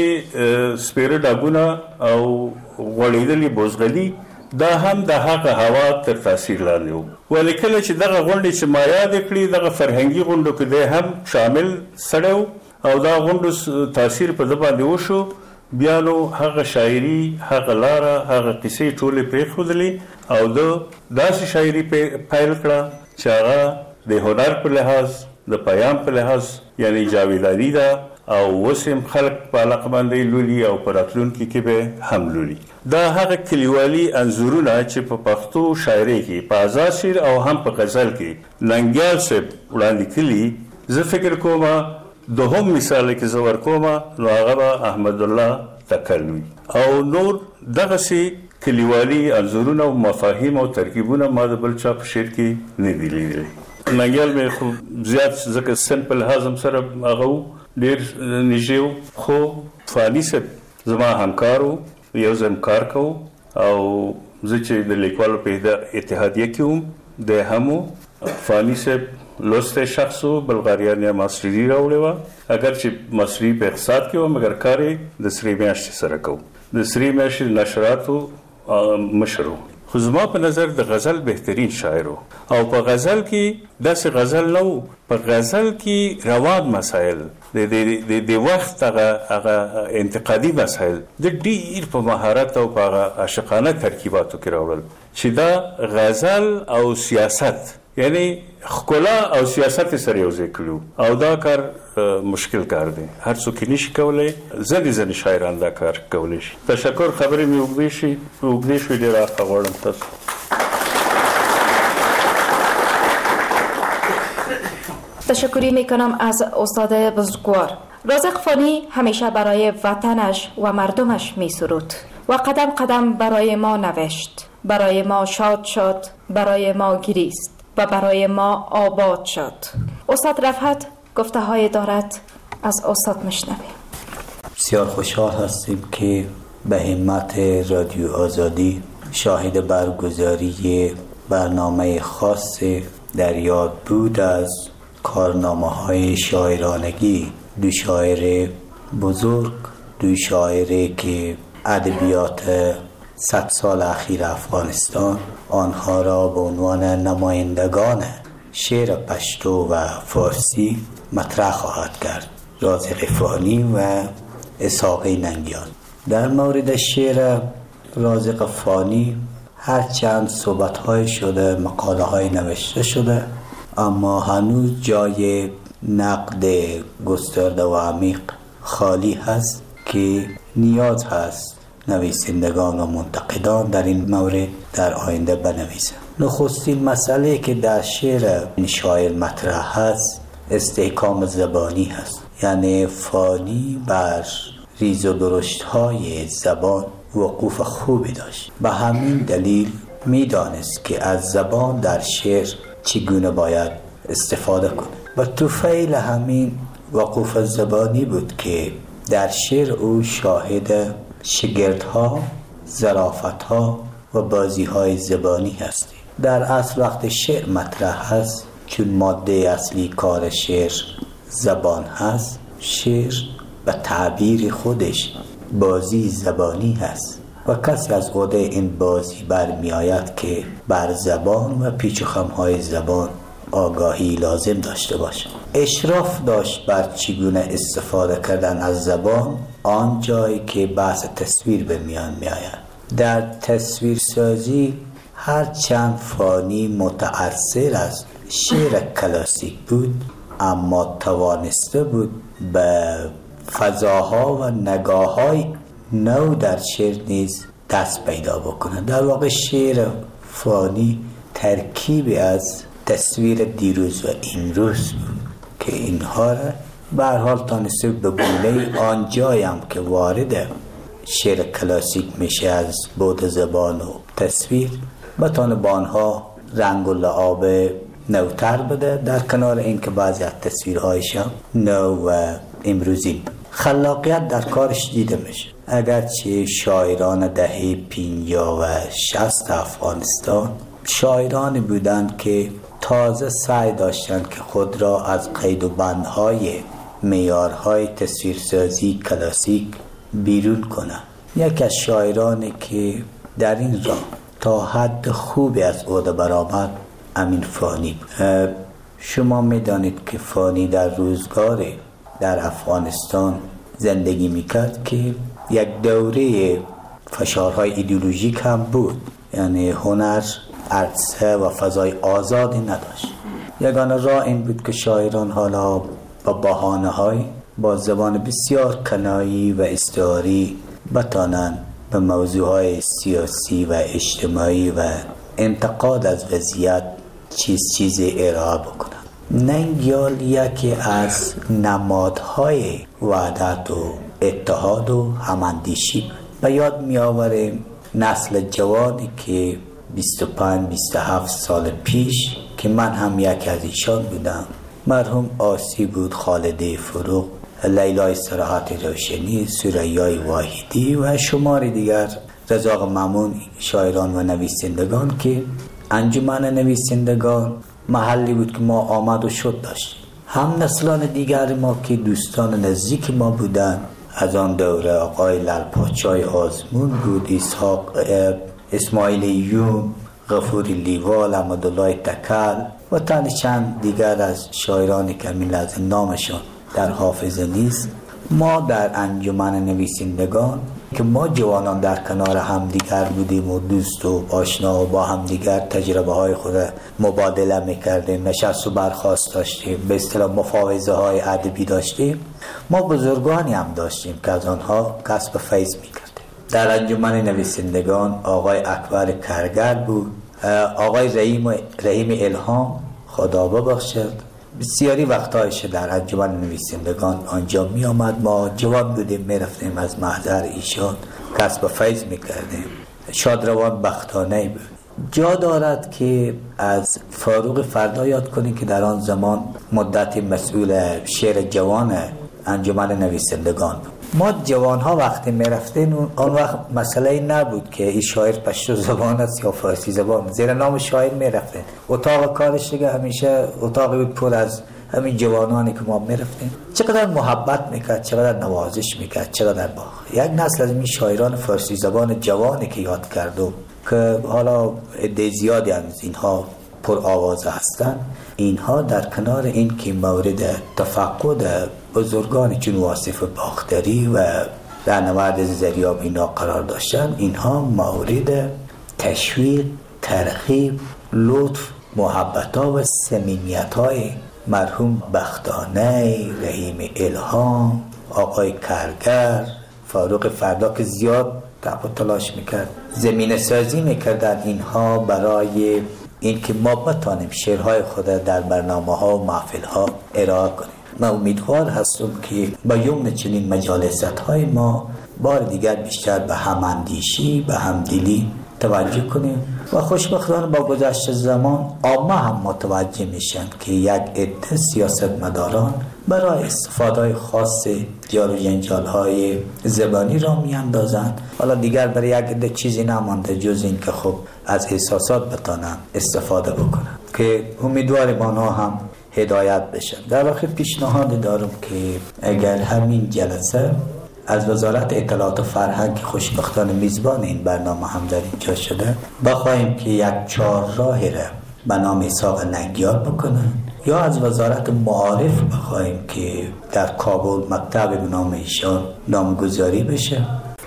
سپیره ډاګونه او غوړېدلې بوزغلي دا هم د هغه هوا تر تاثیر لاندې وو. ولې کله چې دغه غونډې چې ما یاد کړې دغه فرهنګي غونډو کې دی هم شامل سړی او دا غونډو تاثیر په ده باندې وشو، بیا نو هغه شاعري هغه لاره هغه قصې ټولې پرېښودلې او د داسې شاعري پیل کړه چې هغه د هنر په لحاظ د پیام په لحاظ یعنی جاویدانی ده او وسم خلق په علاقه باندې لولي او په راتلونکي کې به هم لولي. دا هغه کلیوالي انځورونه چې په پښتو شاعرۍ کې په آزاد شعر او هم په غزل کې ننګیال صاحب وړاندې کړي، زه فکر کوم دوهم مثال کې زه ورکوم نو هغه احمد الله تکلوي او نور دغسې کلیوالي انځورونه او مفاهیم او ترکیبونه ما د بل چا په شعر کې نه دي لیدلي. ننګیال مې خو زیات ځکه سمپل هضم سره هغه ډیر نږدې خو فانی صاحب زما همکار و، یو ځای کار کوو او زه چې د لیکوالو په اتحادیه کې وم د همو فانی صاحب لوسته شخص و، بلغاریان یا ماستری راوړې وه، اگر چې ماستری په اقتصاد کې وم مګر کار یې د سرې میاشتې سره کوو، د سرې میاشتې نشراتو مشر و. خو زما په نظر د غزل بهترین شاعر و او په غزل کې داسې غزل نه و، په غزل کې روان مسایل د وخت هغه انتقادي مسایل د ډیر په مهارت او په هغه عاشقانه ترکیباتو کې راوړل چې دا غزل او سیاست یعنی ښکلا او سیاست سره یو ځای کړو او دا کار مشکل کار دی، هر څوک نشي کولی، ځینې شاعران دا کار کولی شي. تشکر، خبرې مې اوږدې شوې، ډېر عفو غواړم تاسو. تشکری میکنم از استاد بزرگوار. رازق فانی همیشه برای وطنش و مردمش می سرود و قدم قدم برای ما نوشت، برای ما شاد شد، برای ما گریست و برای ما آباد شد. استاد رفعت گفته های دارد، از استاد میشنویم. بسیار خوشحال هستیم که به همت رادیو آزادی شاهد برگزاری برنامه خاص در یاد بود از کارنامه های شاعرانگی دو شاعر بزرگ، دو شاعری که ادبیات 100 سال اخیر افغانستان آنها را به عنوان نمایندگان شعر پشتو و فارسی مطرح خواهد کرد، رازق فانی و اسحاق ننگیال. در مورد شعر رازق فانی هرچند صحبت‌های شده، مقاله‌های نوشته شده، اما هنوز جای نقد گسترده و عمیق خالی هست که نیاز هست نویسندگان و منتقدان در این مورد در آینده بنویسند. نخستین مسئله که در شعر این شاعر مطرح هست استحکام زبانی هست، یعنی فانی بر ریز و درشت های زبان وقوف خوبی داشت. به همین دلیل میدانست که از زبان در شعر چگونه باید استفاده کنه و طفیل همین وقوف زبانی بود که در شعر او شاهد شگردها، ظرافتها و بازیهای زبانی هستیم. در اصل وقت شعر مطرح هست، چون ماده اصلی کار شعر زبان هست، شعر و تعبیر خودش بازی زبانی هست و کسی از عهده این بازی برمی آید که بر زبان و پیچ و خم‌های زبان آگاهی لازم داشته باشه. اشراف داشت بر چگونه استفاده کردن از زبان آن جایی که بحث تصویر به میان می آید. در تصویرسازی هرچند فانی متأثر از شعر کلاسیک بود، اما توانسته بود به فضاها و نگاه‌های نو در شعر نیز دست پیدا بکنه. در واقع شعر فانی ترکیبی از تصویر دیروز و امروز بود که اینها را به هر حال تانسته به گونه آن جایم که وارد شعر کلاسیک میشه از بعد زبان و تصویر بتونه با آنها رنگ و لعاب نوتر بده، در کنار این که بعضی از تصویرهایش هم نو و امروزی. خلاقیت در کارش دیده میشه. اگرچه شاعران دهه 50 و 60 افغانستان شاعرانی بودند که تازه سعی داشتند که خود را از قید و بندهای معیارهای تصویرسازی کلاسیک بیرون کنند. یک از شاعرانی که در این راه تا حد خوبی از عهده برآمد امین فانی بود. شما میدانید که فانی در روزگار در افغانستان زندگی میکرد که یک دوره فشارهای ایدئولوژیک هم بود، یعنی هنر عرصه و فضای آزادی نداشت. یگانه راه این بود که شاعران حالا با بهانه‌های با زبان بسیار کنایی و استعاری بتانند به موضوعهای سیاسی و اجتماعی و انتقاد از وضعیت چیزی ارائه بکنند. ننگیال یکی از نمادهای وحدت و اتحاد و هماندیشی به یاد می آوریم نسل جوانی که 25-27 سال پیش که من هم یک از ایشان بودم، مرحوم آسی بود، خالده فروغ، لیلای صراحت روشنی، ثریای واحدی و شماری دیگر، رزاق مامون، شاعران و نویسندگان که انجمن نویسندگان محلی بود که ما آمد و شد داشتیم. هم نسلان دیگر ما که دوستان نزدیک ما بودن از آن دوره، آقای لالپاچای آزمون بود، اسماعیل یون، غفوری لیوال، احمدالله تکل و تن چند دیگر از شاعرانی که همین لحظه نامشان در حافظه نیست. ما در انجمن نویسندگان که ما جوانان در کنار همدیگر بودیم و دوست و آشنا و با همدیگر تجربه های خود مبادله میکردیم، نشست و برخاست داشتیم، به اصطلاح مفاوضه های ادبی داشتیم. ما بزرگانی هم داشتیم که از آنها کسب فیض میکردیم. در انجمن نویسندگان آقای اکبر کرگر بود، آقای رحیم الهام خدا ببخشد، بسیاری وقتایش در انجمن نویسندگان آنجا می آمد. ما جوان بودیم، می رفتیم از محضر ایشان کسب فیض می کردیم. شادروان بختانه بود. جا دارد که از فاروق فردا یاد کنیم که در آن زمان مدتی مسئول شعر جوان انجمن نویسندگان بود. ما جوان ها وقتی می رفتیم آن وقت مسئله نبود که این شاعر پشتو زبان است یا فارسی زبان، زیر نام شاعر می رفتیم. اتاق کارش دیگه همیشه اتاقی بود پر از همین جوانانی که ما می رفتیم. چقدر محبت میکرد، چقدر نوازش میکرد، چقدر با یک نسل از این شاعران فارسی زبان جوانی که یاد کردم که حالا عده زیادی از اینها پر آوازه هستند، اینها در کنار این که مورد تفقد بزرگانی چون واصف باختری و رهنورد زریاب اینا قرار داشتن، اینها مورد تشویق، ترغیب، لطف، محبت‌ها و صمیمیت‌های مرحوم بختانه، رحیم الهام، آقای کرگر، فاروق فردا که زیاد تعب و تلاش میکرد، زمینه سازی میکردن اینها برای این که ما بتانیم شعرهای خود در برنامه‌ها و محفل‌ها ارائه کنیم. من امیدوار هستم که با یمن چنین مجالست‌های ما بار دیگر بیشتر به هماندیشی، به همدلی توجه کنیم و خوشبختانه با گذشت زمان عامه هم متوجه میشن که یک عده سیاستمداران برای استفاده خاص جار و جنجال‌های زبانی را میاندازند. حالا دیگر برای یک عده چیزی نمانده جز این که خب از احساسات بتانن استفاده بکنن که امیدواریم آنها هم هدایت بشن. در واقع پیشنهاد دارم که اگر همین جلسه از وزارت اطلاعات و فرهنگ خوشبختانه میزبان این برنامه هم در اینجا شده، بخواهیم که یک چهارراهی را به نام اسحاق ننگیال بکنن، یا از وزارت معارف بخواهیم که در کابل مکتب به نام ایشان نامگذاری بشه.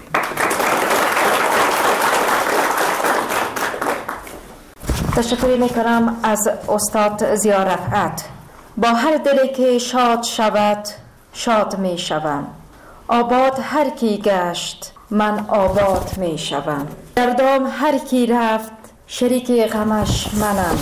تشکر میکنم از استاد ضیا رفعت. با هر دلی که شاد شود شاد می شوم، آباد هر کی گشت من آباد می شوم، در دام هر کی رفت شریک غمش منم،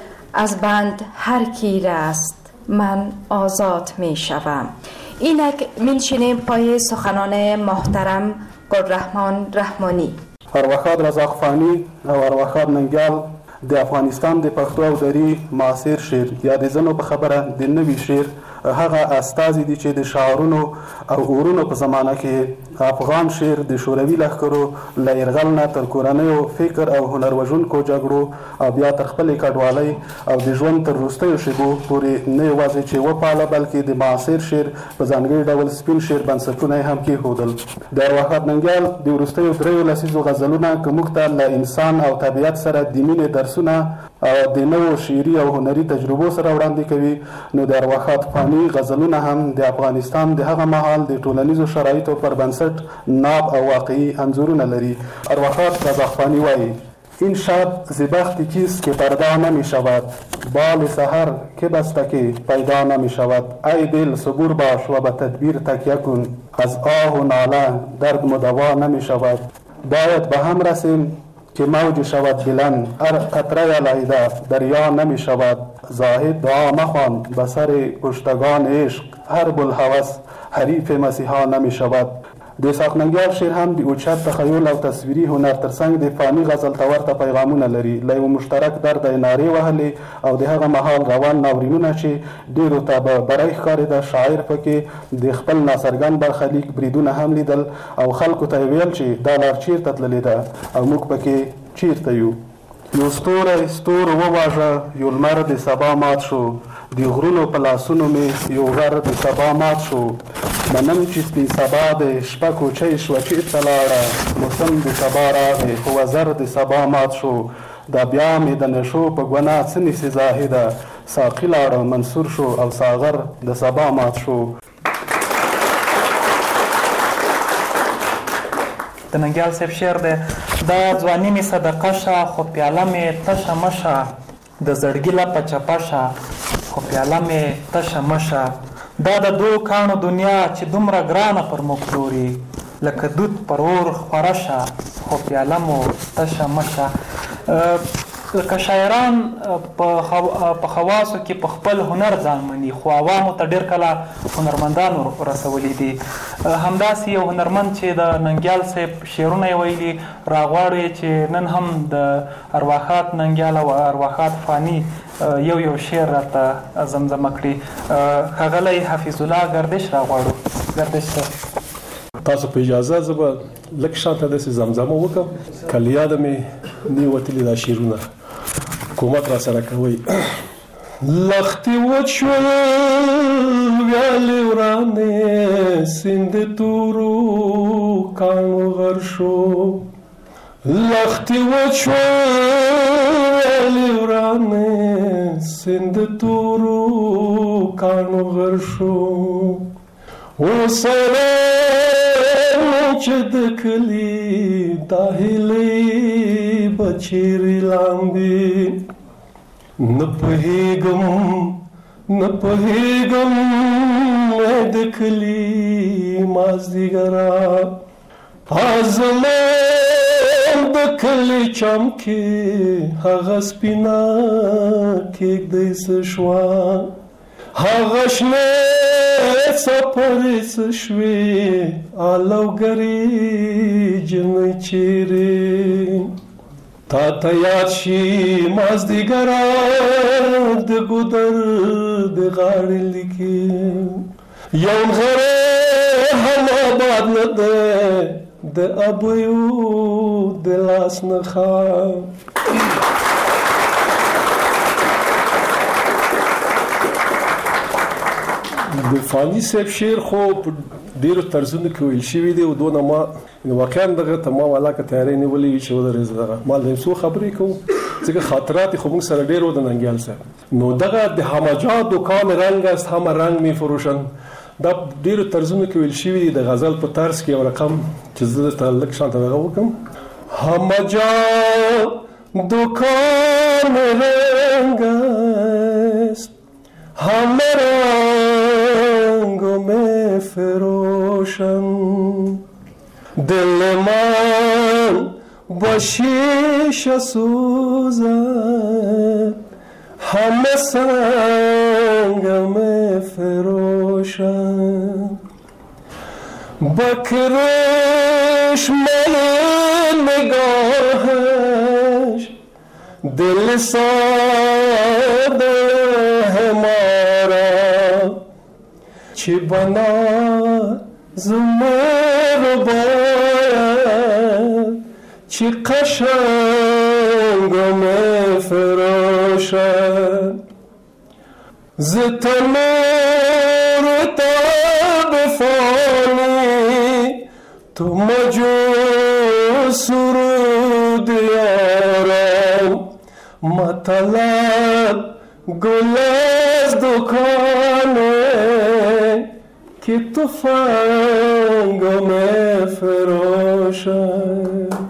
از بند هر کی رست من آزاد می شوم. اینک منشینیم پای سخنان محترم گلرحمان رحمانی. ارواخاد رزاق فانی او ارواخاد ننګیال د افغانستان د پښتو او دري معاصر شعر یا د زنو په خبره د نوي شعر هغه استازي دي چې د شاعرونو او اورونو په زمانه کې افغان شعر د شوروي لښکرو له یرغل نه تر کورنیو فکر او هنر وژونکو جګړو او بیا تر خپلې کډوالۍ او د ژوند تر وروستیو شېبو پورې نه یوازې چې وپاله بلکې د معاصر شعر په ځانګړي ډول سپین شعر بنسټونه یې هم کېښودل. د ارواښاد ننګیال د وروستیو 3 لسیزو غزلونه که موږ ته له انسان او طبیعت سره د مینې درسونه او د نوو شعري او هنري تجربو سره وړاندې کوي، نو د ارواښاد فانی غزلونه هم د افغانستان د هغه مهال د ټولنیزو شرایطو پر بنسټ ناب او واقعي انځورونه لري. ارواښاد رزاق فانی وایي: این شب ز بخت کیست که پردا نمی شود، بال سحر که بستگی پیدا نمی شود، ای دل صبور باش و به تدبیر تکیه کن، از آه و ناله درد مدوا نمی شود، باید به هم رسیم که موج شود بلند، هر قطره لیده دریا نمی شود، زاهد دعا مخوان به سر کشتگان عشق، هر بلهوس حریف مسیحا نمی شود. د اسحاق ننګیال شعر هم د اوچت تخیل او تصویري هنر ترڅنګ د فانی غزل ته ورته پیغامونه لري. له یو مشترک درد یې نارې وهلې او د هغه مهال روان ناورینونه چې ډېرو ته به بری ښکارېده، شاعر پکې د خپل ناڅرګند برخلیک بریدونه هم لیدل او خلکو ته یې ویل چې دا لار چیرته تللې ده او موږ پکې چیرته یو. یو ستوری ستور وواژه، یو لمر د سبا مات شو، د غرونو په لاسونو مې یو غر د سبا مات شو، منم چې سپین سبا د شپه کوچۍ شوه چېرته لاړه، موسم د سبا راغی خو وزر د سبا مات شو، دا بیا مې د نشو په ګناه څه نیسي زاهده، ساقي لاړه منصور شو او ساغر د سبا مات شو. د ننګیال صاحب شعر دی: دا ځواني مې صدقه شه، خو پیاله مې تشه مشه، د زړګي لپه چپه شه، خو پیاله مې تشه مشه، دا د دو کاڼو دنیا چې دومره ګرانه پر موږ پلوري، لکه دود پر اور خوره شه، خو پیاله مو تشه مشه. لکه شاعران په خواصو کې په خپل هنر ځان مني، خو عوامو ته ډېر کله هنرمندانو رسولی دي. همداسې یو هنرمند چې د ننګیال صاحب شعرونه یې ویلي، راغواړو چې نن هم د ارواښاد ننګیال او ارواښاد فانی یو شعر راته زمزمه کړي. ښاغلی حفیظ الله ګردش راغواړو. ګردش صاحب تاسو په اجازه زه به لږ شاته داسې زمزمه وکړم، که له یاده مې نه وتلي دا شعرونه کومک را سره کوئ. لختې وچ شول ویالې ورانې، سیند تورو کاڼو غر شو، لختې وچ شول ویالې ورانې، سیند تورو کاڼو غر شو، اوسره چې د کلي دا هیلې به چیرې لامبي، نه پوهېږم د کلي مازدیګره، زموږ د کلي چم کې هغه سپینه کېږدۍ څه شوه، هغه شنې څپرې څه شوې، الوګرې جنۍ چیرې، تا ته یاد شي مازدیګره د ګودر د غاړې لیکې، یو غره هم آباد نه دی د ابیو د لاس نښه. د فانی صاحب شعر خو ډیرو طرزونو کې ویل شوی دی او دونه ما واقعا دغه تمام علاقه تیاری نیولې چې ودرېز دغه مال د څو خبرې کوم ځکه خاطرات خو موږ سره ډیر ود ننګیال سره نو دغه د همجا دکان رنگ است هم رنگ می فروشن دا ډیرو طرزونو کې ویل شوی دی د غزل په طرز کې یو رقم چې زه تعلق شانته دغه وکم همجا دکان رنگ است همه رنگ می فروشن دل من با شیشه سوزد همه سنگ می فروشن با کرشمه نگاهش دل ساده همارا چی بنا زمر باید چی قشنگ می فروشد ز تنور تاب فانی تو مجو سرود یارم مطلب گل از دکانه که تفنگ می فروشد.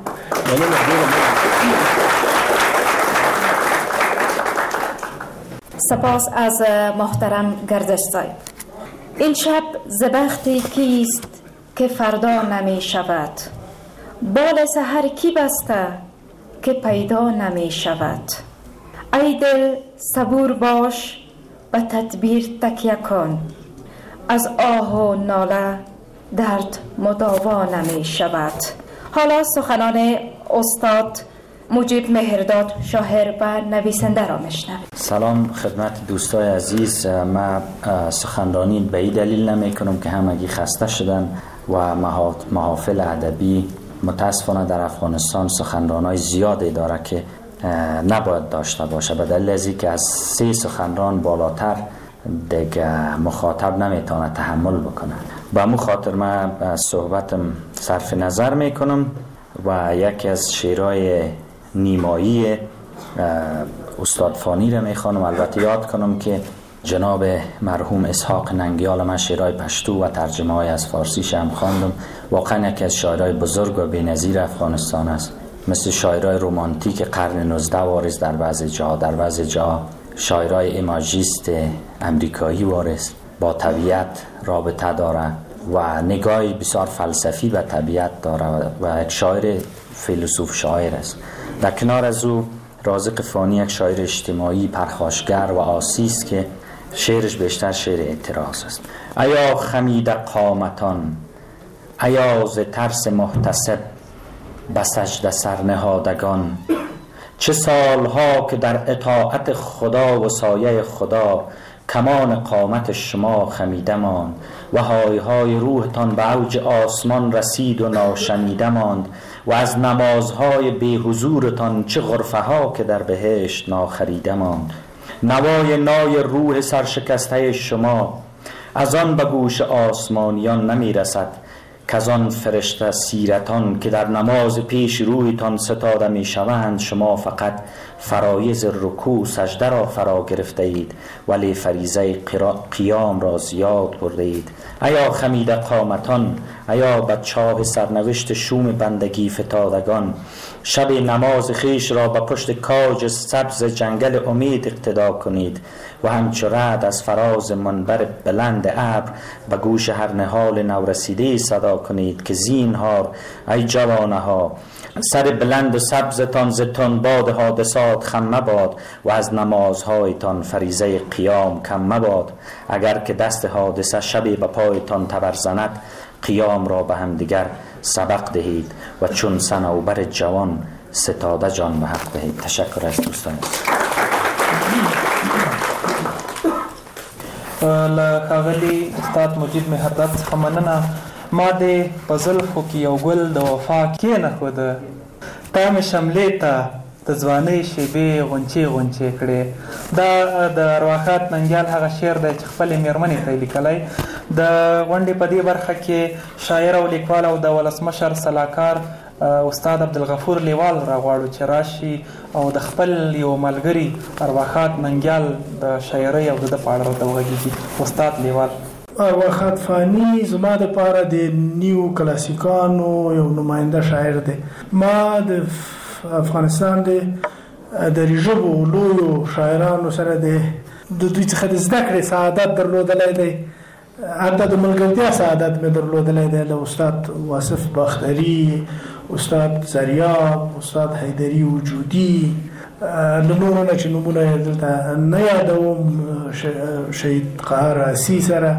سپاس از محترم گردشزای. این شب زبختی کیست که فردا نمی شود؟ بال سحر کی بسته که پیدا نمی شود؟ ای دل صبور باش و تدبیر تکیه کن، از آه و ناله درد مداوا نمی شود. حالا سخنان استاد مجیب مهرداد شاعر و نویسنده را میشنویم. سلام خدمت دوستای عزیز. من سخنرانی به این دلیل نمی کنم که همگی خسته شدن و محافل ادبی متاسفانه در افغانستان سخنرانای زیادی داره که نباید داشته باشه، به دلیل از اینکه از 3 سخنران بالاتر دیگه مخاطب نمیتونه تحمل بکنه. به مو خاطر من صحبتم صرف نظر میکنم و یکی از شعرهای نیمایی استاد فانی را میخوانم. البته یاد کنم که جناب مرحوم اسحاق ننگیال من شعرهای پشتو و ترجمه های از فارسی هم خواندم. واقعا یکی از شاعرهای بزرگ و بی‌نظیر افغانستان است. مثل شاعرهای رومانتیک قرن 19 وارث در بعض جا شاعرهای ایماژیست امریکایی وارث با طبیعت رابطه داره و نگاهی بسیار فلسفی به طبیعت داره و یک شاعر فیلسوف شاعر است. در کنار از او رازق فانی یک شاعر اجتماعی پرخاشگر و آسی است که شعرش بیشتر شعر اعتراض است. ایا خمید قامتان، ایا ز ترس محتسب به سجده سرنهادگان، چه سالها که در اطاعت خدا و سایه خدا کمان قامت شما خمیده ماند و های های روحتان به اوج آسمان رسید و ناشنیده ماند و از نمازهای بی حضورتان چه غرفه ها که در بهشت ناخریده ماند. نوای نای روح سرشکسته شما از آن به گوش آسمانیان نمی رسد که از آن فرشته سیرتان که در نماز پیش رویتان ستاده می شوند شما فقط فرایض رکوع سجده را فرا گرفته اید ولی فریضه قیام را زیاد برده اید. ایا خمید قامتان، ایا به چاه سرنوشت شوم بندگی فتادگان، شب نماز خیش را به پشت کاج سبز جنگل امید اقتدا کنید و همچو رعد از فراز منبر بلند ابر به گوش هر نهال نورسیده صدا کنید که زینهار ای جوانه ها سر بلند و سبزتان ز تندباد حادثات خم مباد و از نمازهایتان فریضه قیام کم مباد. اگر که دست حادثه شبی به پایتان تبر زند قیام را به هم دیگر سبق دهید و چون صنوبر جوان ستاده جان به حق دهید. تشکر از دوستان. ښاغلي استاد مجید مهرداد څخه مننه. ما د په زلفو کې یو ګل د وفا کښېنښوده، تا مې شملې ته د د ځوانۍ شیبې غونچې کړې. دا د ارواښاد ننګیال هغه شعر دی چې خپلې مېرمنې ته یې لیکلی. د غونډې په دې برخه کې شاعر او لیکوال او د ولسمشر سلاکار استاد عبدالغفور لیوال راغواړو چې راشي او د خپل یو ملګري ارواښاد ننګیال د شاعرۍ او د په اړه راته وغږېږي. استاد لیوال: ارواښاد فانی زما دپاره د نیو کلاسیکانو یو نماینده شاعر دی. ما د افغانستان د ژبو لویو شاعرانو سره د دوی څخه د زده کړې سعادت درلودلی دی، حتی د ملګرتیا سعادت مې درلودلی دی. له استاد واصف باختري، استاد زریاب، استاد حیدري وجودي، له نورو نه چې نومونه یې دلته نه یادوم، شهید قهر اسی سره.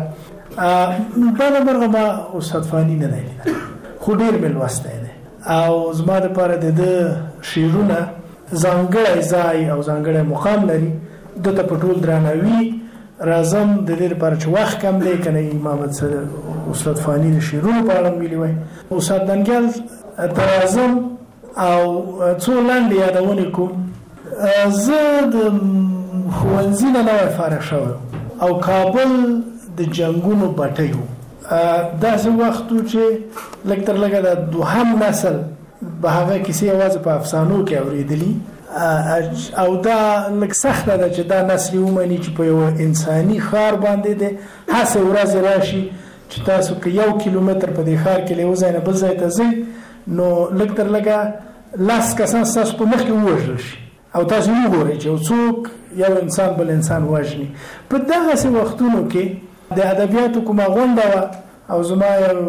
دا نمبرغه ما استاد فانی نه دی لیدلی، خو ډېر مې لوستی دی او زما دپاره د ده شعرونه ځانګړی ځای او ځانګړی مقام لري. ده ته په ټول درناوي راځم د دې لپاره چې وخت کم دی، که نه ما به استاد فانی د شعرونو په اړه ویلي وای. استاد ننګیال ته راځم او څو لنډې یادونې کوم. زه د ښوونځي نه نوی فارغ شوی او کابل د جنګونو بټۍ و. داسې وخت و چې لږ تر لږه د دوهم نسل به هغه کیسې یوازې په افسانو کې اورېدلي او دا لږ سخته ده چې دا نسل ومني چې په یو انساني ښار باندې دی هسې ورځې راشي چې تاسو که 1 کیلومتر په دې ښار کې له یو ځای نه بل ځای ته ځئ نو لږ تر لږه 10 کسان ستاسو په مخ کې ووژل شي او تاسو وګورئ چې یو څوک یو انسان بل انسان وژني. په دغسې وختونو کې د ادبیاتو کومه غونډه وه او زما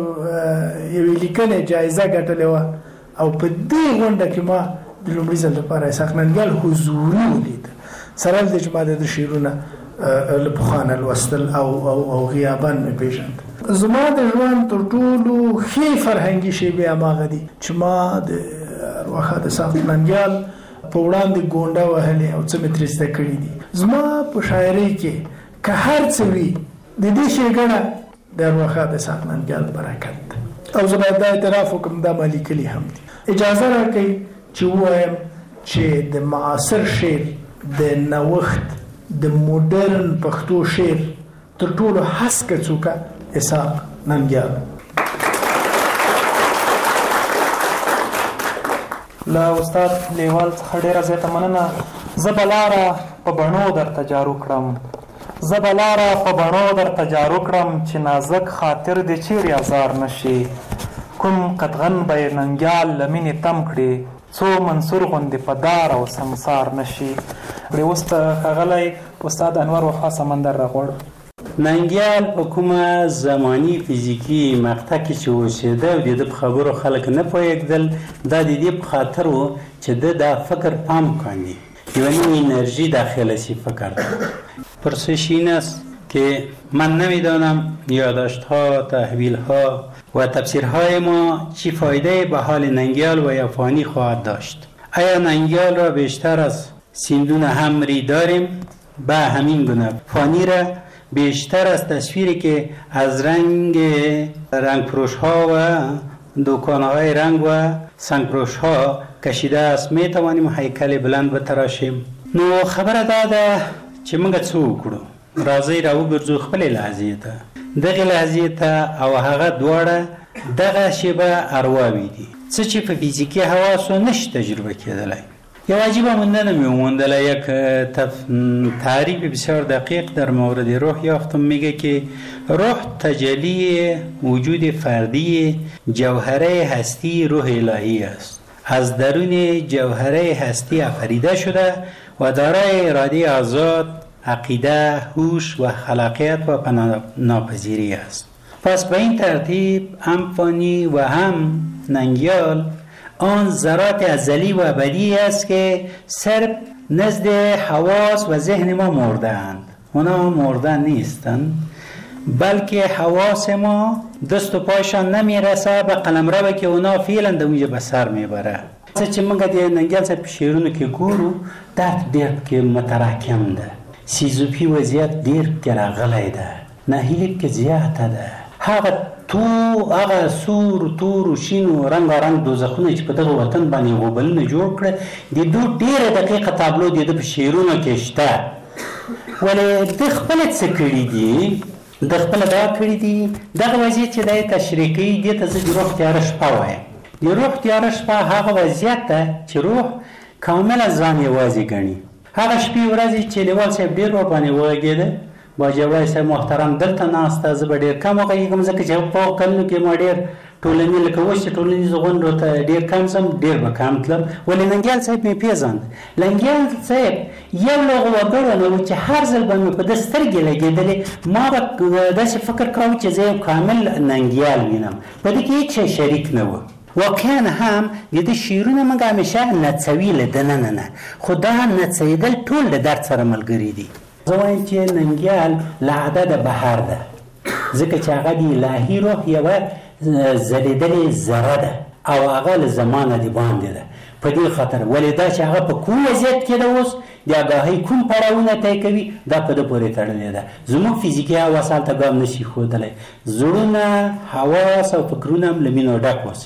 یوې لیکنې جایزه ګټلې وه او په دې غونډه کې ما د لومړي ځل لپاره اسحاق ننګیال حضوري ولید. سره له دې چې ما د شعرونه له پخوا نه لوستل او غیاباً مې پېژند. زما د ژوند تر ټولو ښې فرهنګي شیبې هماغه دي چې ما د ارواښاد اسحاق ننګیال په وړاندې ګونډه وهلې او څه مې ترې زده کړي دي. زما په شاعرۍ کې که هر څه وي د دې ښېګڼه د ارواښاد اسحاق ننګیال برکت ده او زه باید دا اعتراف وکړم دا ما لیکلي هم دي. اجازه راکوئ چې ووایم چې د معاصر شعر د نوښت د موډرن پښتو شعر تر ټولو هسکه څوکه اسحاق ننګیال. له استاد لیوال څخه ډېره زیاته مننه. زه به لاره په بڼو درته جارو کړم، زه به لاره په بڼو درته جارو کړم چې نازک خاطر دې چیرې ازار نشي. کوم قدغن به یې ننګیال له مینې تم کړي، څو منصور غوندې په دار او سمسار نشي. اوس ته ښاغلی استاد انور وفا سمندر راغواړو. ننګیال په کومه زماني فزیکي مقطع کې چې اوسېده او د ده په خبرو خلک نه پوهېږدل، دا د دې په خاطر و چې ده دا فکر پام کاندی، یوه نوع انرژی داخل سی فکر ده. پرسش این است که من نمیدانم یادداشت‌ها، تحویل‌ها و تفسیرهای ما چی فایده به حال ننگیال و یا فانی خواهد داشت. آیا ننگیال را بیشتر از سیندون همری داریم؟ به همین گونه فانی را بیشتر از تصویری که از رنگ فروش ها و دکان‌های رنگ و سنگ فروش ها کشیده است می توانیم هیکل بلند بتراشیم. نو خبره داده چې موږ څه وکړو، راځئ راوګرځو خپلې لحظې ته. دغې لحظې ته او هغه دواړه دغه شیبه ارواوې دي، څه چې په فیزیکي حواسو نشي تجربه کېدلی. یو عجیبه موندنه می موندله، یک تعریف بسیار دقیق در مورد روح یافتم. میگه که روح تجلی وجود فردی جوهره هستی روح الهی است، از درون جوهره هستی آفریده شده و دارای اراده آزاد، عقیده، هوش و خلاقیت و پناه‌ناپذیری است. پس به این ترتیب هم فانی و هم ننگیال آن ذرات ازلی و ابدی است که صرف نزد حواس و ذهن ما مرده‌اند. اونا مرده نیستند، بلکه حواس ما دست و پایشان نمیرسه به قلمرو که اونا فعلا د اونجا به سر میبره. چې موږ د ننګیال صاحب شعرونو کې ګورو، درد ډېر کې متراکم ده، سیزوفي وضعیت ډېر کې راغلی ده، ناهیلي کې زیاته ده. هغه تو هغه سور تور و شین و رنګارنګ دوزخونه چې په دغه وطن باندې غوبلونه جوړ کړه د دوی ډېره دقیقه تابلو د ده په شعرونو کې شته. ولې د خپله څه کړي دي، د خپله دا کړي دي دغه وضعیت چې دی تشریح کوي، دې ته زه د روح تیاره شپه وایم. د روح تیاره شپه هغه وضعیت ده چې روح کامله ځان یوازې ګڼي. هغه شپې ورځې چې لیوال صاحب ډېر ورباندې وغږېده، باجوړی صاحب محترم دلته ناسته، زه به ډېر کم وغږېږم ځکه چې په کلونو کې ما ډېر ټولنیز لکه اوس چې ټولنیزو غونډو ته ډېر کم ځم، ډېر به کم تلم. ولې ننګیال صاحب مې پېژاند. ننګیال صاحب یو له هغو وګړو نه و چې هر ځل به مې په ده سترګې لګېدلې، ما به داسې فکر کاوه چې زه یو کامل ننګیال وینم، په دې کې هېڅ شی شریک نه و. واقعا هم د ده شعرونه موږ همیشه نڅوي له دننه نه، خو دا نڅېدل ټول د درد سره ملګري دي. زه وایم چې ننګیال له عدده بهر ده، ځکه چې هغه د الهي روح یوه ځلېدلې ذره ده او هغه له زمانه د باندې ده. په دې خاطر ولې دا چې هغه په کوم وضعیت کې ده اوس د آګاهۍ کوم پړاوونه طی کوي، دا په ده پورې تړلې ده. زموږ فزیکي حواس هلته ګام نه شي ښودلی. زړونه، حواس او فکرونه هم له مینو ډک اوسه.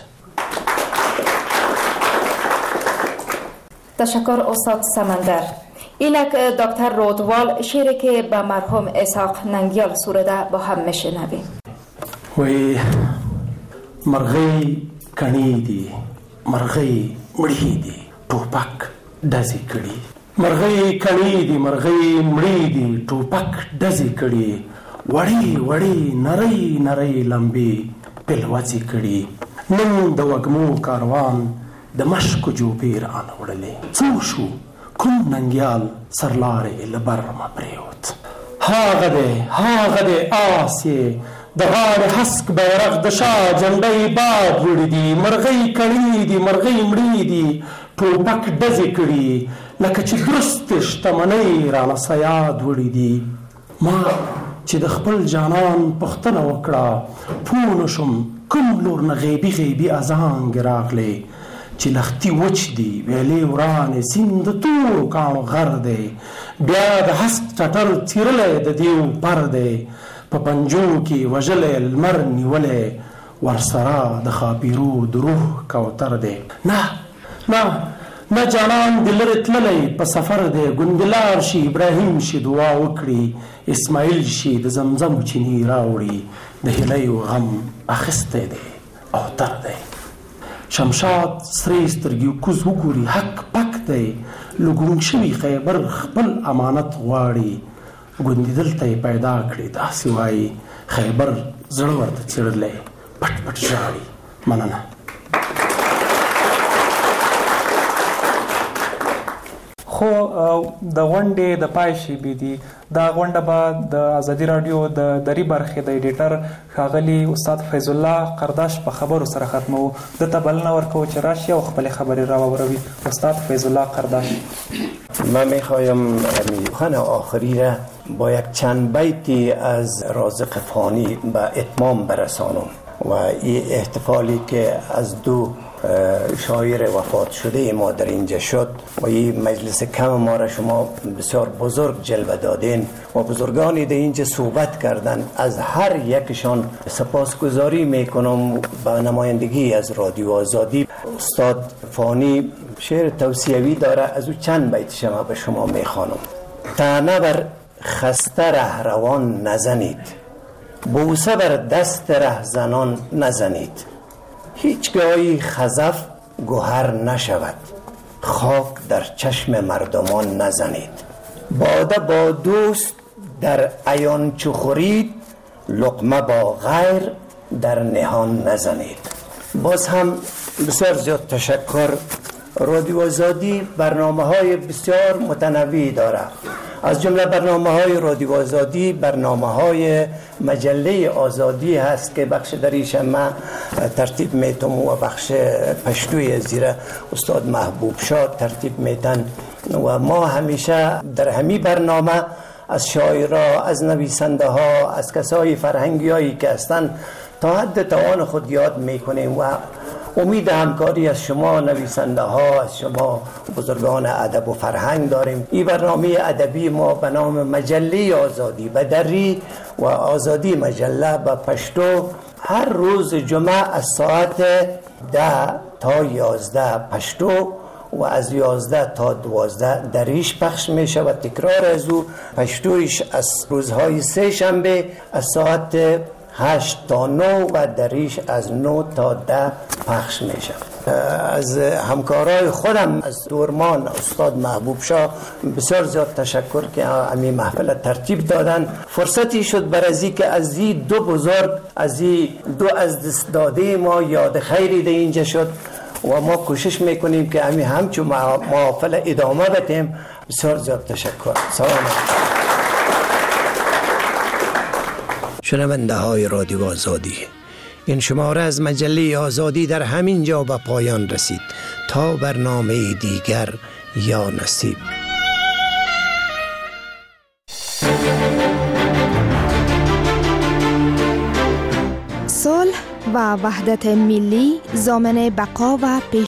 تشکر استاد سمندر. اینک دکتر رودوال شعری که به مرحوم اسحاق ننگیال سروده با هم میشنویم. وی مرغی کنی دی، مرغی مړی دی، ټوپک ډزې کړي. مرغی کنی دی، مرغی مړی دی، ټوپک ډزې کړي. وړې وړې نری نری لمبې پلوځې کړي. نن د وږمو کاروان د مشکو جوبې رانه څو شو کوم ننګیال سرلارې له برمه پرېوت. هاغه دی آس یې د غاړې هسک بیرغ د شاه جنډۍ باد وړي دي. مرغۍ کڼې دي، مرغۍ مړې دي، ټوپک ډزې کړي. لکه چې درستې شتمنۍ رانه سیاد وړي دي. ما چې د خپل جانان پوښتنه وکړه، پوه نه شوم کوم لور نه غیبي اذانګې راغلې چې لختي وچ دي، ویلې ورانې سیند د تورو کاڼو غر دی. بیا د هسک ټټر څیرلی د دیو پر دی، په پنجو کې وژلی لمر نیولی، ورسره د خاپیرو د روح کوتر دی. نه جانان د لرې تللی په سفر دی. ګوندلار شي، ابراهیم شي، دعا وکړي، اسماعیل شي، د زمزم چینی راوړي. د هیلیو غم اخیستی دی او تر دی. شمشاد سرې سترګې کوز وګوري، حق پک دی. لګون شوي خیبر خپل امانت غواړي. ګوندې دلته یې پیدا کړي، داسې وایي خیبر زړه ورته څېړلی، پټ پټ ژاړي. مننه. خو د غونډې د پای شیبې دي. دا غونډه به د ازادي راډیو د دري برخې د ایډیټر ښاغلي استاد فیض الله قرداش په خبرو سره ختمو. دته بلنه ورکوو چې راشي او خپلې خبرې راوروي. استاد فیض الله قرداش. من میخوایم سخن آخری را با یک چند بیتی از رازق فانی به اتمام برسانم و این احتفالی که از دو شاعر وفات شده ما در اینجا شد و این مجلس کم ما را شما بسیار بزرگ جلوه دادین و بزرگانی در اینجا صحبت کردن. از هر یکشان سپاسگزاری میکنم به نمایندگی از رادیو آزادی. استاد فانی شعر توصیوی داره، از او چند بیت شما به شما میخوانم. طعنه بر خسته رهروان نزنید، بوسه بر دست رهزنان نزنید. هیچگاهی خزف گوهر نشود، خاک در چشم مردمان نزنید. باده با دوست در عیان چو خورید، لقمه با غیر در نهان نزنید. باز هم بسیار زیاد تشکر. رادیو آزادی برنامه‌های بسیار متنوعی داره. از جمله برنامه‌های رادیو آزادی برنامه‌های مجله آزادی هست که بخش دریش ما ترتیب میتم و بخش پشتوی زیر استاد محبوب شاه ترتیب میتن و ما همیشه در همین برنامه از شاعرها، از نویسنده ها، از کسای فرهنگی هایی که هستن تا حد توان خود یاد میکنیم و امید همکاری از شما نویسنده ها، از شما بزرگان ادب و فرهنگ داریم. این برنامه ادبی ما به نام مجله آزادی به دری و آزادی مجله به پشتو هر روز جمعه از ساعت 10 تا 11 پشتو و از 11 تا 12 دریش پخش میشه و تکرار از او پشتویش از روزهای سه شنبه از ساعت 8 تا 9 و دریش از 9 تا 10 پخش میشه. از همکارای خودم از دورمان استاد محبوب شاه بسیار زیاد تشکر که همین محفل ترتیب دادن. فرصتی شد برای که از این دو بزرگ، از این دو از دست داده ما یاد خیری ده اینجا شد و ما کوشش میکنیم که همچون محافل ادامه بدیم. بسیار زیاد تشکر. سلام. شنونده های رادیو آزادی، این شماره از مجله آزادی در همین جا به پایان رسید. تا برنامه دیگر، یا نصیب. صلح و وحدت ملی ضامن بقا و پیش